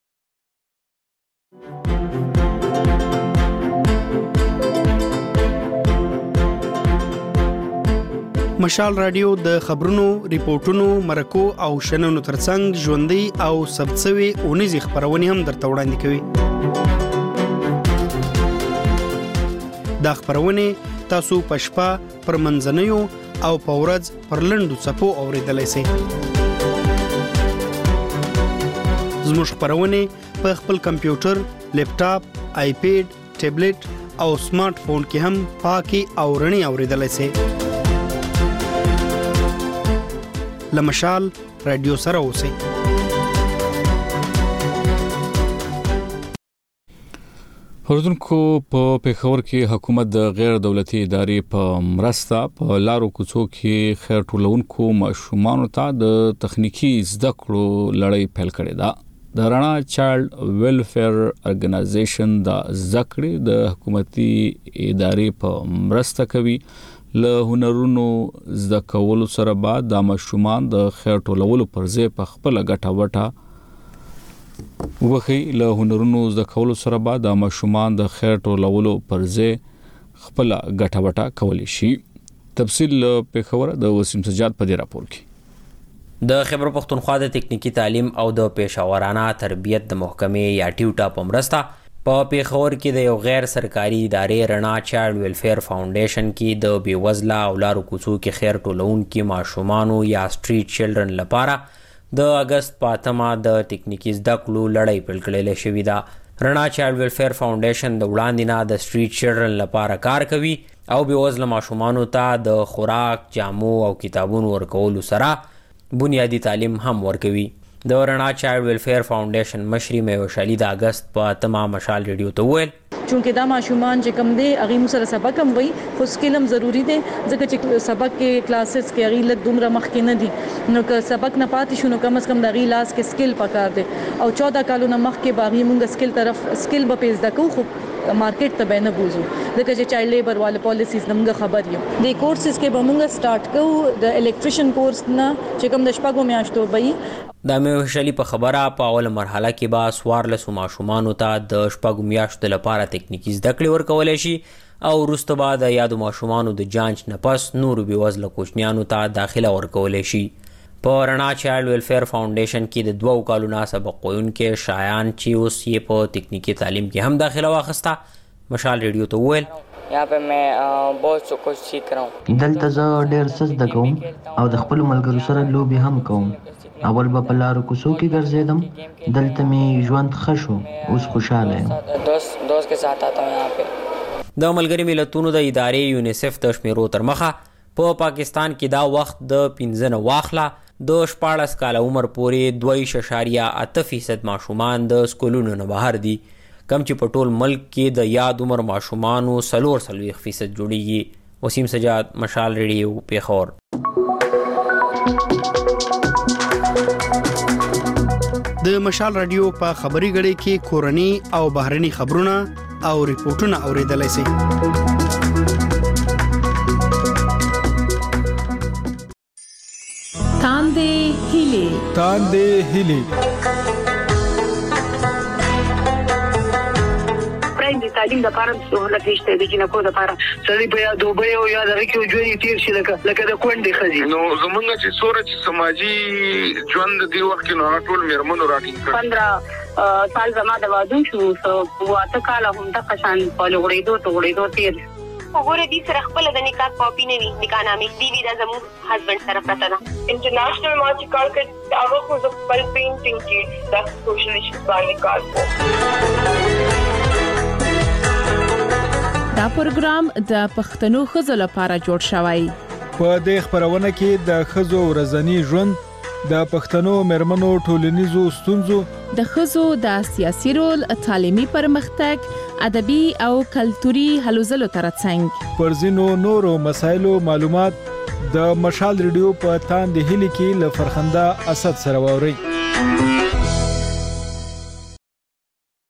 مشال رادیو د خبرونو، ریپورتونو، مرکو او شننو ترڅنګ ژوندۍ او ثبتسوي اونیزي خبرونه هم درته وړاندې کوي. دا خبرونه تاسو په شپه پر منځنیو او په ورځ پر لنډو څپو اوریدلای شئ. زموږ خبرونه په خپل کمپیوټر، لیپټاپ، آیپیډ، ټابلیټ او سمارټ فون کې هم پاکي او رڼي اوریدلای شئ. لمشال رادیو سره اوسئ. اوردونکو په پیښور کې حکومت د غیر دولتي ادارې په مرسته په لارو کوڅو کې خیر ټولونکو ماشومانو ته د تخنیکی زده کړو لړۍ پیل کړې ده. د رڼا چایلډ ویلفیر ارګنایزیشن د زده کړې د حکومتي ادارې په مرسته کوي. له هنرونو زده کولو سره بعد د ماشومان د خیر ټولولو پر ځای په خپل ګټه وټه وخی له هنرونو زده کولو سره بعد د ماشومان د خیر ټولولو پر ځای خپل ګټه وټه کولی شي. تفصیل په خبره د وسیم سجاد په دې راپور کې. د خیبر پښتونخوا د تکنیکی تعلیم او د پیشاورانه تربیت د محکمې یا ټیوټا په مرسته په پیښور کې د یو غیر سرکاري ادارې رڼا چایلډ ویلفیر فاونډیشن کې د بیوزله او لارو کوڅو کې خیر ټولونکي ماشومانو یا سټریټ چلډرن لپاره د اگست په اتمه د ټکنیکی زده کړو لړۍ پیل کړل شوې ده. رڼا چایلډ ویلفیر فاونډیشن د وړاندې نه د سټریټ چلډرن لپاره کار کوي او بیوزله ماشومانو ته د خوراک، جامو او کتابونو ورکولو سره بنیادی تعلیم هم ورکوي. د رڼا چایلډ ویلفیر فاونډیشن مشري مهوش علي د اگست په اتمه مشال ریډیو ته ویل چونکه دا ماشومان چې کم دي هغه مو سره سبق هم وي خو سکیل هم ضروری دي ځکه چې سبق کې کلاسز کې هغه لږ دومره مخکې نه دي نو که سبق نه پاتې شو نو کم از کم د هغه لاس کې سکیل پکار دي او چودہ کالونو مخکې باغی مونږ سکیل طرف سکیل به پیدا کوو خو مارکیټ ته به نه بوزو ځکه چې چایلډ لیبر والے پالیسیز نمګه خبر یو د کورسز کې به مونږ سٹارټ کوو د الکتریشن کورس نه چې کوم د شپږو میاشتو به د مهوش علي په خبره په اوله مرحله کې به سوارلسو ماشومانو ته د شپږو میاشتو لپاره تکنیکی زده کړې ورکولی شي او وروسته به د یادو ماشومانو د جانچ نه پس نورو بېوزله کوچنیانو ته داخله ورکولی شي. په رڼا چایلډ ویلفیر فاونډیشن کې د دوو کالو نه سبق ویونکي شایان چې اوس یې په تکنیکی تعلیم کې هم داخله واخیسته مشال ریډیو ته وویل यहाँ पे मैं बहुत कुछ सीख रहा हूँ. دلته زه ډېر څه زده کوم او د خپلو ملګرو سره لوبې هم کوم. اول به په لارو کوڅو کې ګرځېدم دلته مې ژوند ښه شو اوس خوشحاله یم. دوست دوست के साथ आता हूँ यहाँ पे. د ملګري ملتونو د ادارې یونیسف د شمیرو تر مخه په پاکستان کې دا وخت د پنځه نه واخله د شپاړس کاله عمر پورې دوه اعشاریه اته فیصد ماشومان د سکولونو نه بهر دي کم چې په ټول ملک کې د یاد عمر ماشومانو څلور څلوېښت فیصد جوړیږي. وسیم سجاد مشال ریډیو پیښور. د مشال رادیو په خبري غړي کې کورني او بهرني خبرونه او ریپورتونه اوریدلای شئ. تاندې هلي د تعلیم لپاره سہولت نشته د جنکو لپاره سړي په یاد دوبه او یاد راکې ژوند تیر شي لکه لکه د کونډې خزي نو زمونږ چې سوره چې سماجی ژوند دی وخت کې نو ټول میرمنو راټینګ کړ پندرہ سال زما د وادو شو سو واته کال هم د قشان په لغړېدو ته غړېدو تیر وګوره دې سره خپل د نکاح کاپی نه وي نکاح نامې دی وی د زموږ هسبند سره پته ده انټرنیشنل ما چې کار کړ هغه خو د خپل پینټینګ کې د سوشل ایشوز باندې کار کوي. دا پروګرام د پښتنو خزو لپاره جوړ شوی. په دې خبرونه کې د خزو ورځنی ژوند، د پښتنو مرمنو ټولنیزو ستونزو، د خزو د سیاسي رول، تعلیمي پرمختګ، ادبي او کلتوري هلو ځلو ترڅنګ پر ځینو نورو مسایلو معلومات د مشال ریډیو په تاندې هلي کې له فرخنده اسد سره ووري.